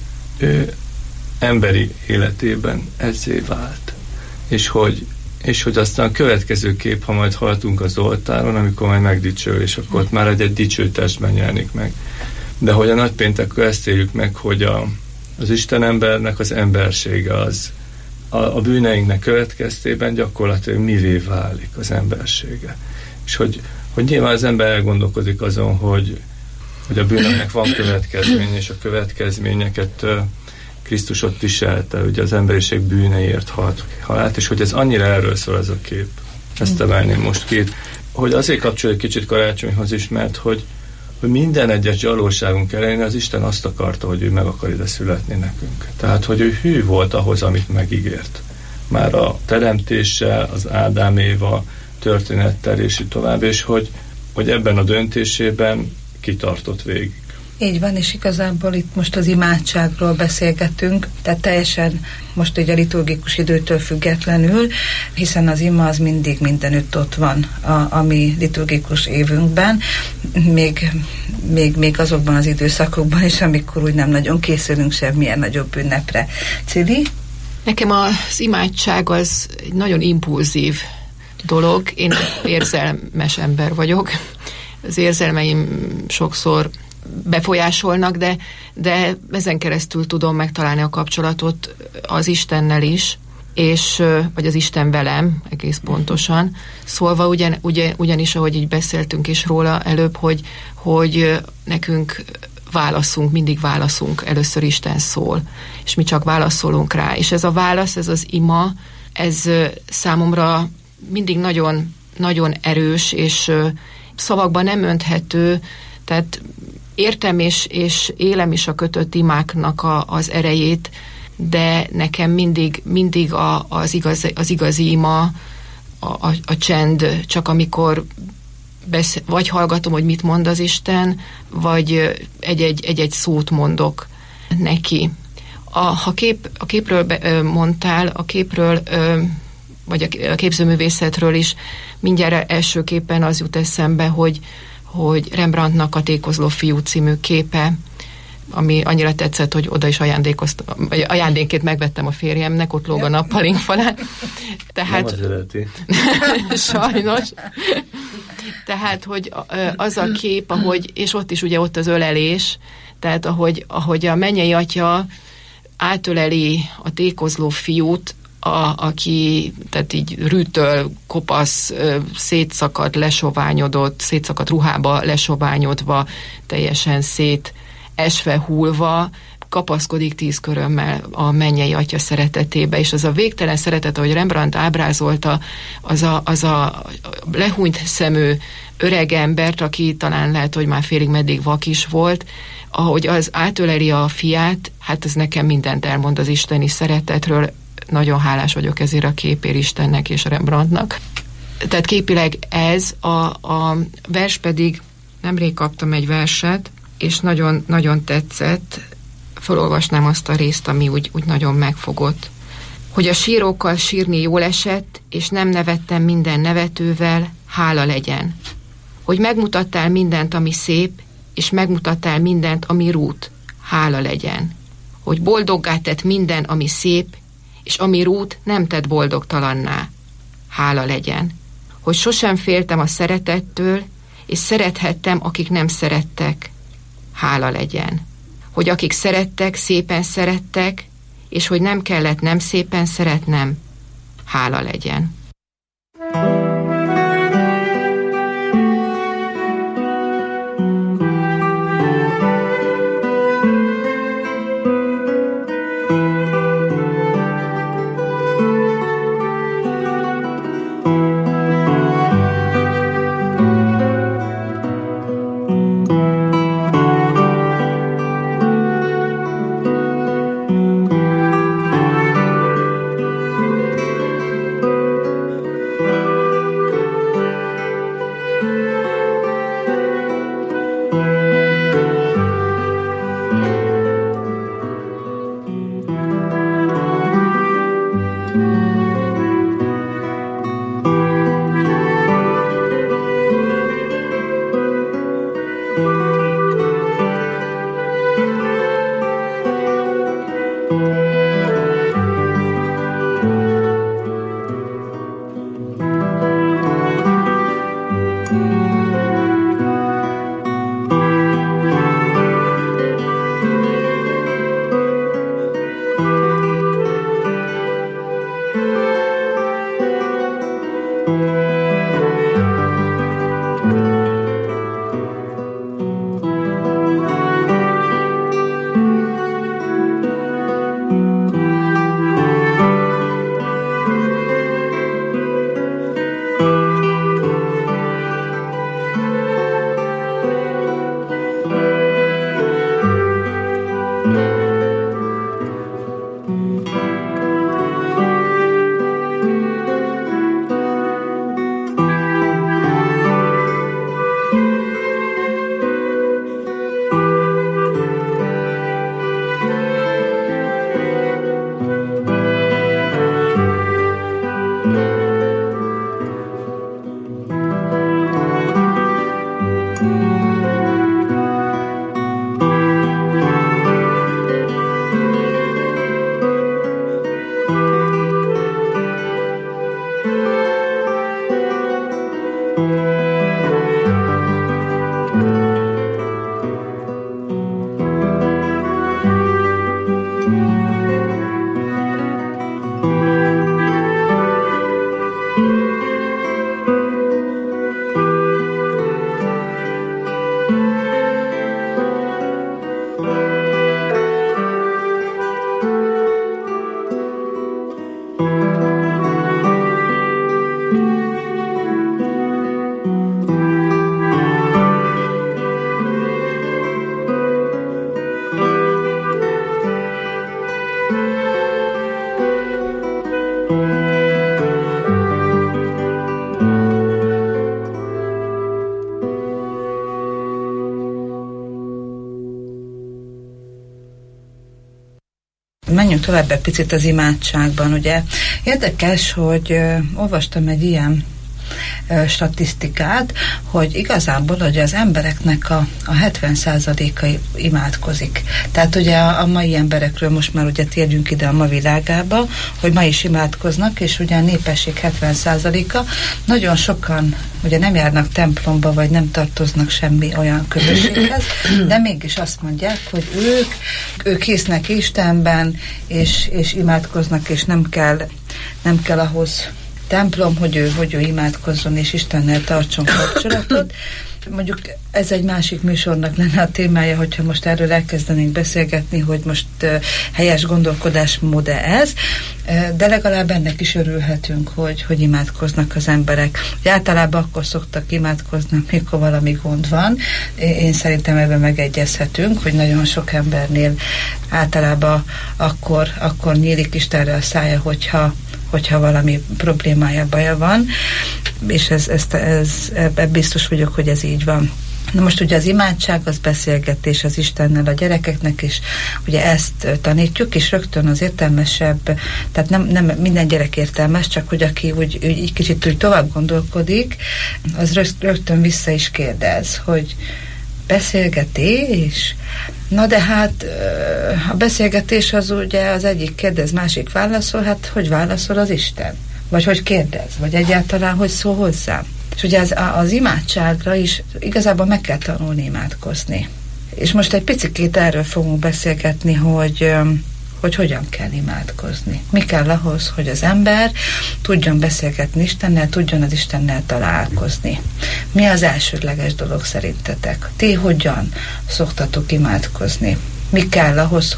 ő emberi életében ezzé vált. És hogy aztán a következő kép, ha majd haltunk az oltáron, amikor majd megdicsől, és akkor ott már egy dicső testben jelenik meg. De hogy a nagypéntekkor ezt éljük meg, hogy az Istenembernek az embersége az a bűneinknek következtében gyakorlatilag mivé válik az embersége. És hogy nyilván az ember elgondolkodik azon, hogy a bűnöknek van következmény, és a következményeket Krisztus ott viselte, ugye az emberiség bűneiért halt, és hogy ez annyira erről szól ez a kép. Ezt emelném most ki. Hogy azért kapcsolja egy kicsit karácsonyhoz is, mert hogy minden egyes gyalóságunk ellenére az Isten azt akarta, hogy ő meg akar ide születni nekünk. Tehát, hogy ő hű volt ahhoz, amit megígért. Már a teremtéssel, az Ádám-Éva történettel, és így tovább, és hogy ebben a döntésében kitartott végig. Így van, és igazából itt most az imádságról beszélgetünk, tehát teljesen most egy a liturgikus időtől függetlenül, hiszen az ima az mindig mindenütt ott van a mi liturgikus évünkben, még azokban az időszakokban is, amikor úgy nem nagyon készülünk semmilyen nagyobb ünnepre. Cili? Nekem az imádság az egy nagyon impulzív dolog. Én érzelmes ember vagyok. Az érzelmeim sokszor befolyásolnak, de ezen keresztül tudom megtalálni a kapcsolatot az Istennel is, vagy az Isten velem, egész pontosan. Szólva ugyanis, ahogy így beszéltünk is róla előbb, hogy nekünk mindig válaszunk, először Isten szól, és mi csak válaszolunk rá. És ez a válasz, ez az ima, ez számomra mindig nagyon, nagyon erős, és szavakban nem önthető, tehát értem és élem is a kötött imáknak az erejét, de nekem mindig az igazi ima, a csend, csak amikor vagy hallgatom, hogy mit mond az Isten, vagy egy szót mondok neki. Ha a képről mondtál, a képről, vagy a képzőművészetről is mindjárt elsőképpen az jut eszembe, hogy Rembrandtnak a Tékozló fiú című képe, ami annyira tetszett, hogy oda is ajándékként megvettem a férjemnek, ott lóg a nappalink falán. Tehát, sajnos. Tehát, hogy az a kép, és ott is ugye ott az ölelés, tehát ahogy a mennyei atya átöleli a tékozló fiút, aki tehát így rűtöl, kopasz, szétszakadt, lesoványodott, szétszakadt ruhába lesoványodva, teljesen esve, hullva, kapaszkodik 10 körömmel a mennyei atya szeretetébe, és az a végtelen szeretet, ahogy Rembrandt ábrázolta, az a lehúnyt szemű öreg embert, aki talán lehet, hogy már félig meddig vak is volt, ahogy az átöleli a fiát, hát ez nekem mindent elmond az isteni szeretetről. Nagyon hálás vagyok ezért a képért Istennek és Rembrandtnak. Tehát képileg ez, a vers pedig, nemrég kaptam egy verset, és nagyon, nagyon tetszett, felolvasnám azt a részt, ami úgy nagyon megfogott. Hogy a sírókkal sírni jól esett, és nem nevettem minden nevetővel, hála legyen. hogy megmutattál mindent, ami szép, és megmutattál mindent, ami rút, hála legyen. Hogy boldoggá tett minden, ami szép, és ami rút nem tett boldogtalanná, hála legyen. Hogy sosem féltem a szeretettől, és szerethettem, akik nem szerettek, hála legyen. Hogy akik szerettek, szépen szerettek, és hogy nem kellett nem szépen szeretnem, hála legyen. Menjünk tovább egy picit az imádságban, ugye. Érdekes, hogy olvastam egy ilyen statisztikát, hogy igazából ugye az embereknek a 70%-a imádkozik. Tehát ugye a mai emberekről most már ugye térjünk ide a ma világába, hogy ma is imádkoznak, és ugye a népesség 70%-a, nagyon sokan ugye nem járnak templomba, vagy nem tartoznak semmi olyan közösséghez, de mégis azt mondják, hogy ők hisznek Istenben, és imádkoznak, és nem kell ahhoz templom, hogy ő imádkozzon és Istennel tartson kapcsolatot. Mondjuk ez egy másik műsornak lenne a témája, hogyha most erről elkezdenénk beszélgetni, hogy most helyes gondolkodásmód ez, de legalább ennek is örülhetünk, hogy imádkoznak az emberek. Ugye általában akkor szoktak imádkozni, mikor valami gond van. Én szerintem ebben megegyezhetünk, hogy nagyon sok embernél általában akkor nyílik Istenre a szája, hogyha valami problémája, baja van, és ez biztos vagyok, hogy ez így van. Na most ugye az imádság, az beszélgetés az Istennel, a gyerekeknek is, ugye ezt tanítjuk, és rögtön az értelmesebb, tehát nem minden gyerek értelmes, csak hogy aki úgy kicsit úgy tovább gondolkodik, az rögtön vissza is kérdez, hogy beszélgetés? Na de hát a beszélgetés az ugye az egyik kérdez, másik válaszol, hát hogy válaszol az Isten? Vagy hogy kérdez? Vagy egyáltalán hogy szól hozzám? És ugye az imádságra is igazából meg kell tanulni imádkozni. És most egy picikét erről fogunk beszélgetni, hogy hogyan kell imádkozni. Mi kell ahhoz, hogy az ember tudjon beszélgetni Istennel, tudjon az Istennel találkozni. Mi az elsődleges dolog szerintetek? Ti hogyan szoktatok imádkozni? Mi kell ahhoz,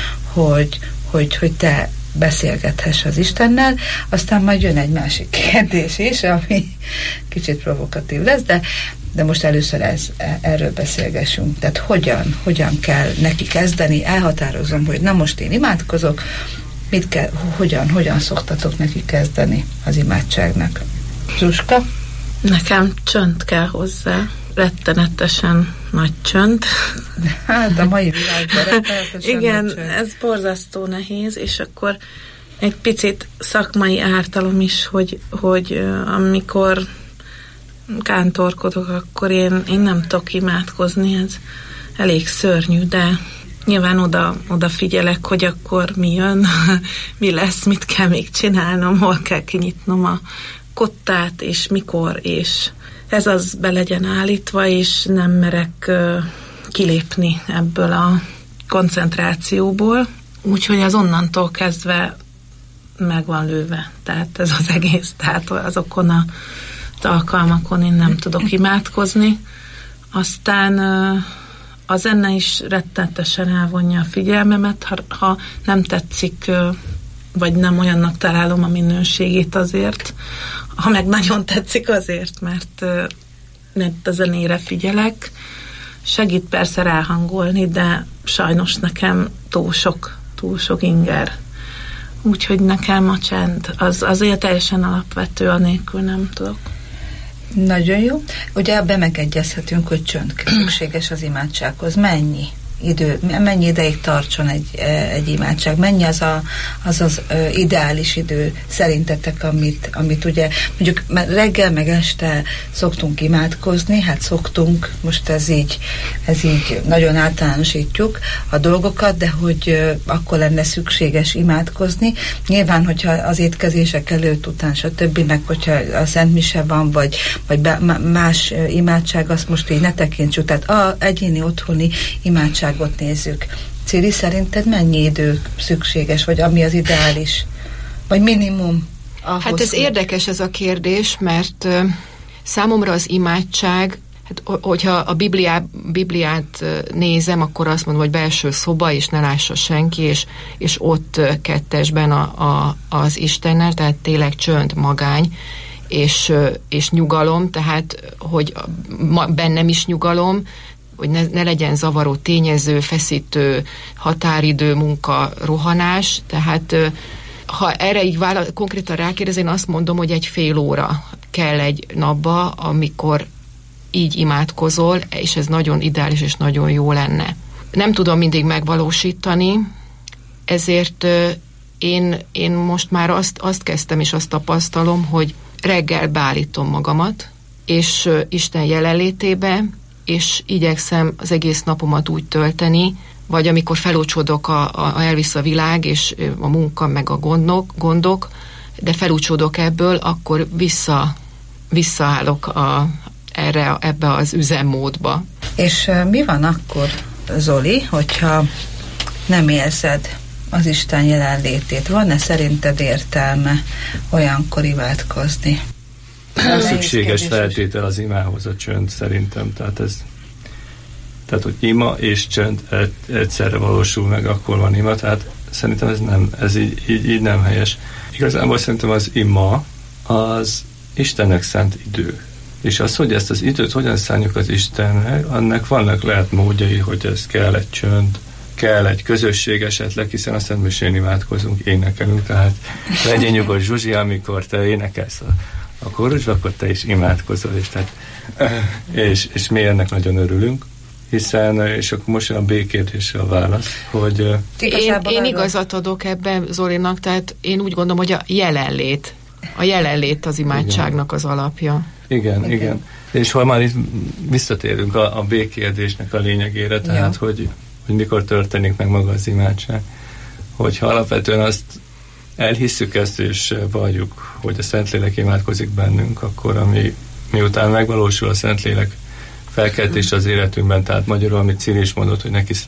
hogy te beszélgethess az Istennel, aztán majd jön egy másik kérdés is, ami kicsit provokatív lesz, de most először erről beszélgessünk. Tehát hogyan kell neki kezdeni, elhatározom, hogy na most én imádkozok, mit kell, hogyan szoktatok neki kezdeni az imádságnak? Zsuska? Nekem csönd kell hozzá, rettenetesen nagy csönd. Hát a mai világban rettenetesen igen, nagy csönd. ez borzasztó nehéz, és akkor egy picit szakmai ártalom is, hogy amikor kántorkodok, akkor én nem tudok imádkozni, ez elég szörnyű, de nyilván oda figyelek, hogy akkor mi jön, mi lesz, mit kell még csinálnom, hol kell kinyitnom a kottát, és mikor, és ez az be legyen állítva, és nem merek kilépni ebből a koncentrációból. Úgyhogy ez onnantól kezdve meg van lőve. Tehát ez az egész, tehát azokon az alkalmakon én nem tudok imádkozni. Aztán a zene is rettenetesen elvonja a figyelmemet, ha nem tetszik, vagy nem olyannak találom a minőségét azért, ha meg nagyon tetszik azért, mert a zenére figyelek. Segít persze ráhangolni, de sajnos nekem túl sok inger. Úgyhogy nekem a csend az azért teljesen alapvető, anélkül nem tudok. Nagyon jó. Ugye bemegegyezhetünk, hogy csönd szükséges az imádsághoz. Mennyi ideig tartson egy imádság? Mennyi az ideális idő szerintetek, amit ugye mondjuk reggel meg este szoktunk imádkozni, hát szoktunk, most ez így nagyon általánosítjuk a dolgokat, de hogy akkor lenne szükséges imádkozni. Nyilván, hogyha az étkezések előtt, után, stb., meg hogyha a Szent Mise van, vagy más imádság, azt most így ne tekintsük. Tehát egyéni otthoni imádság nézzük. Ciri, szerinted mennyi idő szükséges, vagy ami az ideális, vagy minimum ahhoz? Hát ez érdekes ez a kérdés, mert számomra az imádság, hát, hogyha a Bibliát nézem, akkor azt mondom, hogy belső szoba, és ne lássa senki, és ott kettesben az Istennel, tehát tényleg csönd, magány, és nyugalom, tehát hogy bennem is nyugalom, hogy ne legyen zavaró tényező, feszítő, határidő, munka, rohanás. Tehát ha erre így konkrétan rákérdez, én azt mondom, hogy egy fél óra kell egy napba, amikor így imádkozol, és ez nagyon ideális és nagyon jó lenne. Nem tudom mindig megvalósítani, ezért én most már azt kezdtem, és azt tapasztalom, hogy reggel beállítom magamat, és Isten jelenlétébe, és igyekszem az egész napomat úgy tölteni, vagy amikor felúcsodok, elvisz a világ, és a munka, meg a gondok, de felúcsodok ebből, akkor visszaállok ebbe az üzemmódba. És mi van akkor, Zoli, hogyha nem érzed az Isten jelenlétét? Van-e szerinted értelme olyankor imádkozni? Szükséges feltétel az imához a csönd, szerintem. Tehát, hogy ima és csönd egyszerre valósul meg, akkor van ima, tehát szerintem ez így nem helyes. Igazából szerintem az ima az Istennek szánt idő. És az, hogy ezt az időt hogyan szánjuk az Istennek, annak lehet módjai, hogy ez kell egy csönd, kell egy közösség esetleg, hiszen a Szent Misén imádkozunk, énekelünk, tehát legyen nyugodt, Zsuzsi, amikor te énekelsz akkor te is imádkozol, és mi ennek nagyon örülünk, hiszen, és akkor most a B kérdésre a válasz, hogy... Én igazat adok ebben Zolinak, tehát én úgy gondolom, hogy a jelenlét az imádságnak az alapja. Igen. És ha már itt visszatérünk a B kérdésnek a lényegére, tehát, hogy mikor történik meg maga az imádság, hogyha alapvetően azt elhisszük ezt, és valljuk, hogy a Szentlélek imádkozik bennünk, akkor miután megvalósul a Szentlélek felkeltés az életünkben, tehát magyarul, amit Ciri is mondott, hogy neki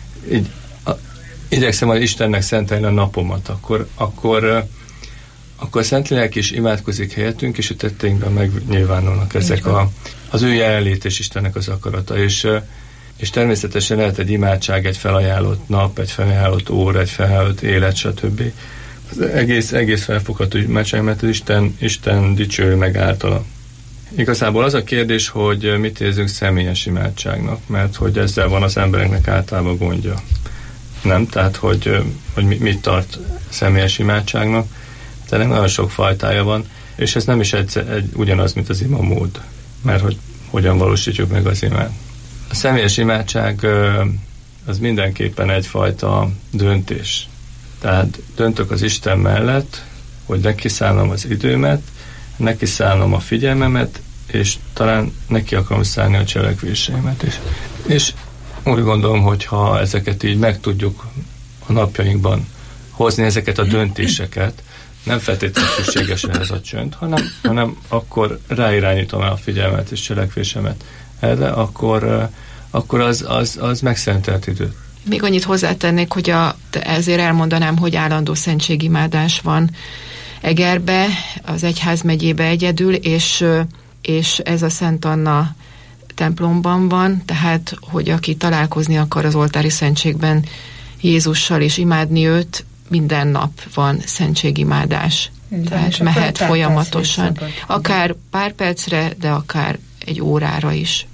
igyekszem az Istennek szentelni a napomat, akkor a Szentlélek is imádkozik helyettünk, és a tetteinkben megnyilvánulnak ezek az ő jelenlét és Istennek az akarata, és természetesen lehet egy imádság, egy felajánlott nap, egy felajánlott óra, egy felajánlott élet, stb. Az egész felfogható imádság, mert az Isten dicsőül meg általa. Igazából az a kérdés, hogy mit érzünk személyes imádságnak, mert hogy ezzel van az embereknek általában gondja. Nem? Tehát, hogy mit tart személyes imádságnak. Tehát nagyon sok fajtája van, és ez nem is ugyanaz, mint az imamód, mert hogy hogyan valósítjuk meg az imát. A személyes imádság az mindenképpen egyfajta döntés. Tehát döntök az Isten mellett, hogy neki szállnom az időmet, neki szállnom a figyelmemet, és talán neki akarom szállni a cselekvéseimet is. És úgy gondolom, hogy ha ezeket így meg tudjuk a napjainkban hozni, ezeket a döntéseket, nem feltétlenül szükséges ez a csönd, hanem akkor ráirányítom el a figyelmet és cselekvésemet erre, akkor az megszentelt időt. Még annyit hozzátennék, hogy ezért elmondanám, hogy állandó szentségimádás van Egerbe, az egyházmegyébe egyedül, és ez a Szent Anna templomban van, tehát, hogy aki találkozni akar az oltári szentségben Jézussal és imádni őt, minden nap van szentségimádás. Tehát mehet folyamatosan. Akár pár percre, de akár egy órára is.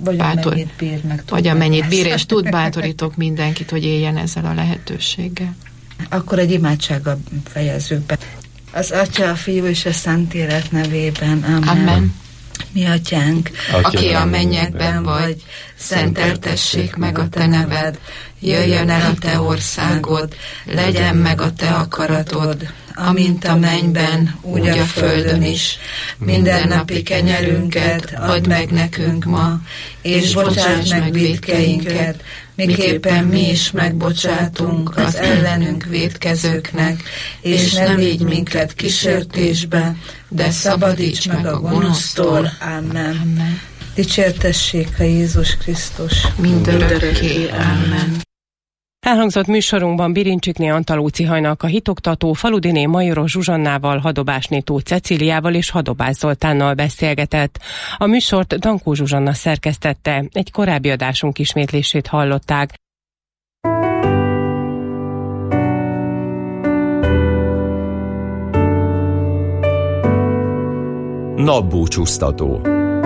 Vagy amennyit bír, és bátorítok mindenkit, hogy éljen ezzel a lehetőséggel. Akkor egy imádsággal fejezzük be. Az Atya, a Fiú és a Szentlélek nevében. Amen. Mi Atyánk, aki a mennyekben vagy, szenteltessék meg a te neved, jöjjön el a te országod, legyen meg a te akaratod, amint a mennyben, úgy a földön is. Mindennapi kenyerünket add meg nekünk ma, és bocsáss meg vétkeinket, miképpen mi is megbocsátunk az ellenünk vétkezőknek, és ne vigy minket kísértésbe, de szabadíts meg a gonosztól. Amen. Dicsértessék a Jézus Krisztus mindörökké. Amen. Elhangzott műsorunkban Birincsikné Antalóci Hajnalka hitoktató, Faludiné Majoros Zsuzsannával, Hadobásné Tóth Cecíliával és Hadobás Zoltánnal beszélgetett. A műsort Dankó Zsuzsanna szerkesztette, egy korábbi adásunk ismétlését hallották. Napbúcsúztató.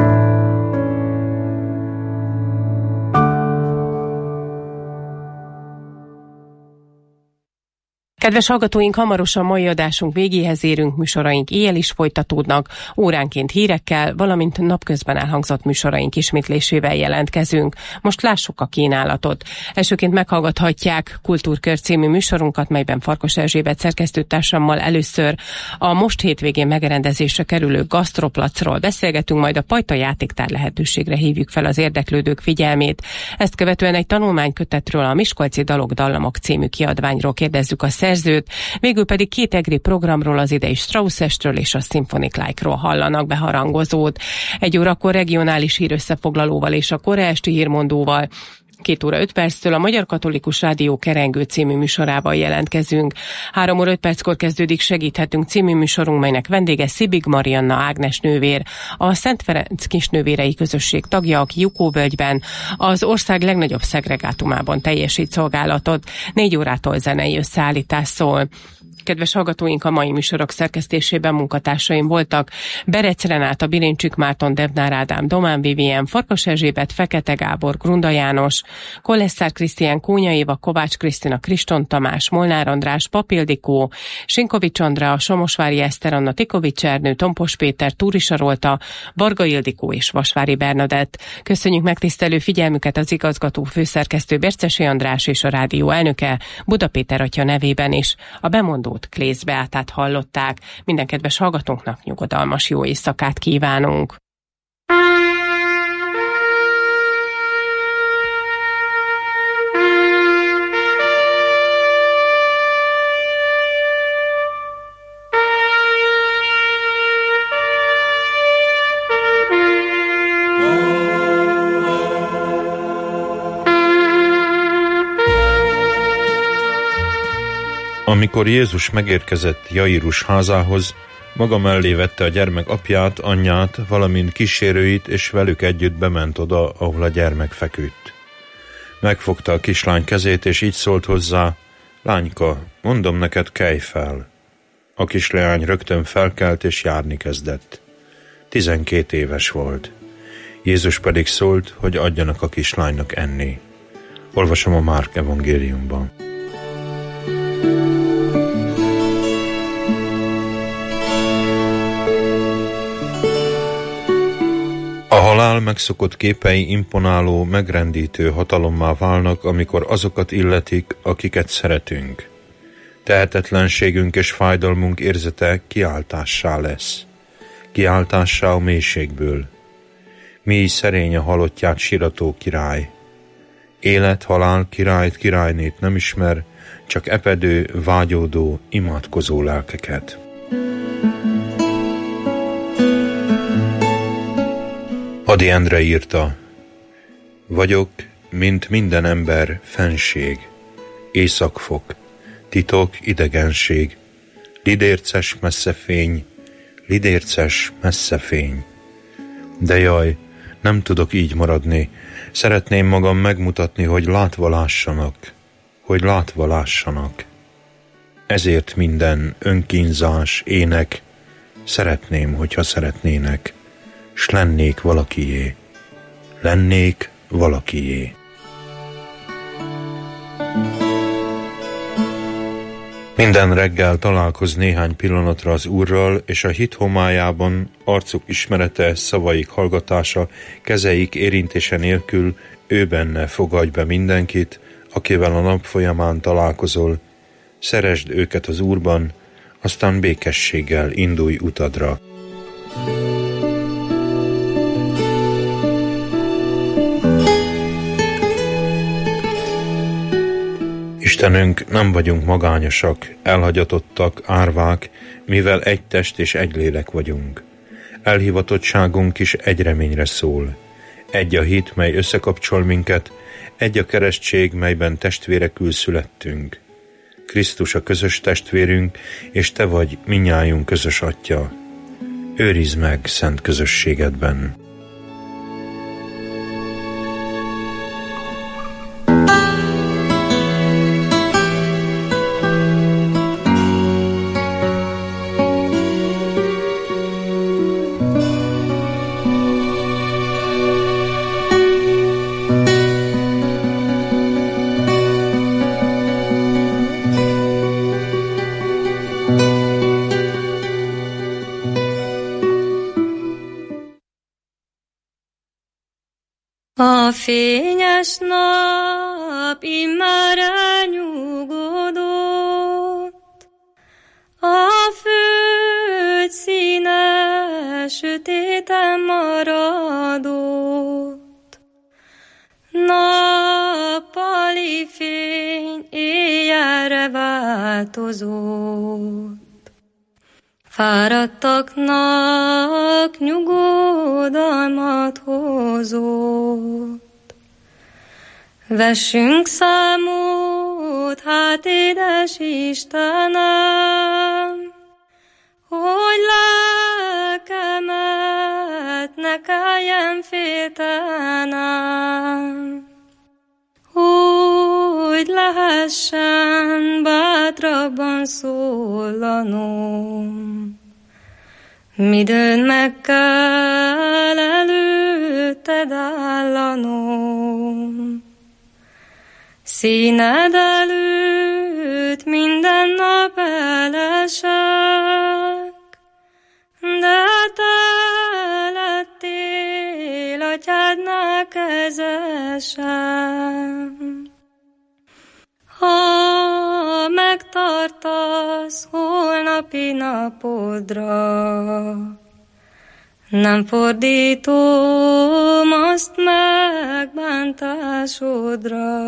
Kedves hallgatóink, hamarosan mai adásunk végéhez érünk, műsoraink éjjel is folytatódnak, óránként hírekkel, valamint napközben elhangzott műsoraink ismétlésével jelentkezünk. Most lássuk a kínálatot. Elsőként meghallgathatják Kultúrkör című műsorunkat, melyben Farkas Erzsébet szerkesztőtársammal először a most hétvégén megrendezésre kerülő gasztroplacról beszélgetünk, majd a Pajta játéktár lehetőségre hívjuk fel az érdeklődők figyelmét. Ezt követően egy tanulmánykötetről, a Miskolci Dalok Dallamok című kiadványról kérdezzük a szerzőt, végül pedig két egri programról, az idei Strauss-estről és a Symphonic Like-ról hallanak beharangozót. 1 órakor regionális hírösszefoglalóval és a kora esti hírmondóval, 2 óra 5 perctől a Magyar Katolikus Rádió Kerengő című műsorával jelentkezünk. 3 óra 5 perckor kezdődik Segíthetünk című műsorunk, melynek vendége Szibig Marianna Ágnes nővér, a Szent Ferenc kisnővérei közösség tagja, aki Jukóvölgyben, az ország legnagyobb szegregátumában teljesít szolgálatot. 4 órától zenei összeállítás szól. kedves hallgatóink, a mai műsorok szerkesztésében munkatársaim voltak: Berec Renáta, Birincsik Márton, Devnár Ádám, Domán Vivien, Farkas Erzsébet, Fekete Gábor, Grunda János, Kolesszár Krisztián, Kónya Éva, Kovács Krisztina, Kriston Tamás, Molnár András, Papildikó, Sinkovics Andrea, Somosvári Eszter, Anna Tikovics Ernő, Tompos Péter, Túri Sarolta, Varga Ildikó és Vasvári Bernadett. Köszönjük megtisztelő figyelmüket az igazgató főszerkesztő Bercesi András és a rádió elnöke Buda Péter atya nevében is. A bemondót Klész Beátát hallották. Minden kedves hallgatónknak nyugodalmas jó éjszakát kívánunk. Amikor Jézus megérkezett Jairus házához, maga mellé vette a gyermek apját, anyját, valamint kísérőit, és velük együtt bement oda, ahol a gyermek feküdt. Megfogta a kislány kezét, és így szólt hozzá: lányka, mondom neked, kelj fel. A kisleány rögtön felkelt, és járni kezdett. 12 éves volt. Jézus pedig szólt, hogy adjanak a kislánynak enni. Olvasom a Márk evangéliumban. A halál megszokott képei imponáló, megrendítő hatalommá válnak, amikor azokat illetik, akiket szeretünk. Tehetetlenségünk és fájdalmunk érzete kiáltássá lesz. Kiáltássá a mélységből. Mély szerény a halottját sirató király. Élet, halál, királyt, királynét nem ismer, csak epedő, vágyódó, imádkozó lelkeket. Ady Endre írta: vagyok, mint minden ember, fenség, északfok, titok, idegenség, lidérces messzefény, lidérces messzefény. De jaj, nem tudok így maradni, szeretném magam megmutatni, hogy látva lássanak. Ezért minden önkínzás, ének, szeretném, hogyha szeretnének, s lennék valakié. Minden reggel találkoz néhány pillanatra az Úrral, és a hit homályában arcuk ismerete, szavaik hallgatása, kezeik érintése nélkül ő benne fogadj be mindenkit, akivel a nap folyamán találkozol, szeresd őket az Úrban, aztán békességgel indulj utadra. Istenünk, nem vagyunk magányosak, elhagyatottak, árvák, mivel egy test és egy lélek vagyunk. Elhivatottságunk is egy reményre szól. Egy a hit, mely összekapcsol minket, egy a keresztség, melyben testvérekül születtünk. Krisztus a közös testvérünk, és te vagy mindnyájunk közös Atya. Őrizd meg szent közösségedben. A fényes nap immár elnyugodott, a föld színe sötéten maradott. Nappali fény éjjelre változott. Fáradtaknak nyugodalmat hozott. Vessünk számot, hát édes Istenem, hogy lelkemet ne kelljen féltenem, hogy lehessen bátor bátrabban szóllanom. Midőn meg kell előtted állanom. Színed előtt minden nap elesek, de te lettél atyádnál kezesem. Ha megtartasz holnapi napodra, nem fordítom azt megbántásodra.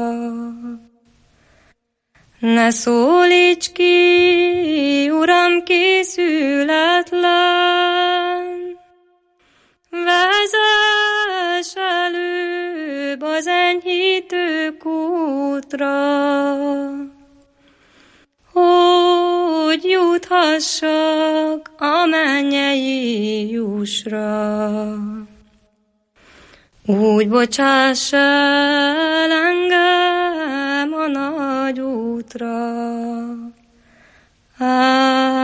Ne szólíts ki, Uram, készületlen, vezess előbb az enyhítő kútra, hogy juthassak a mennyei jussra. Úgy bocsáss el engem a nagy útra.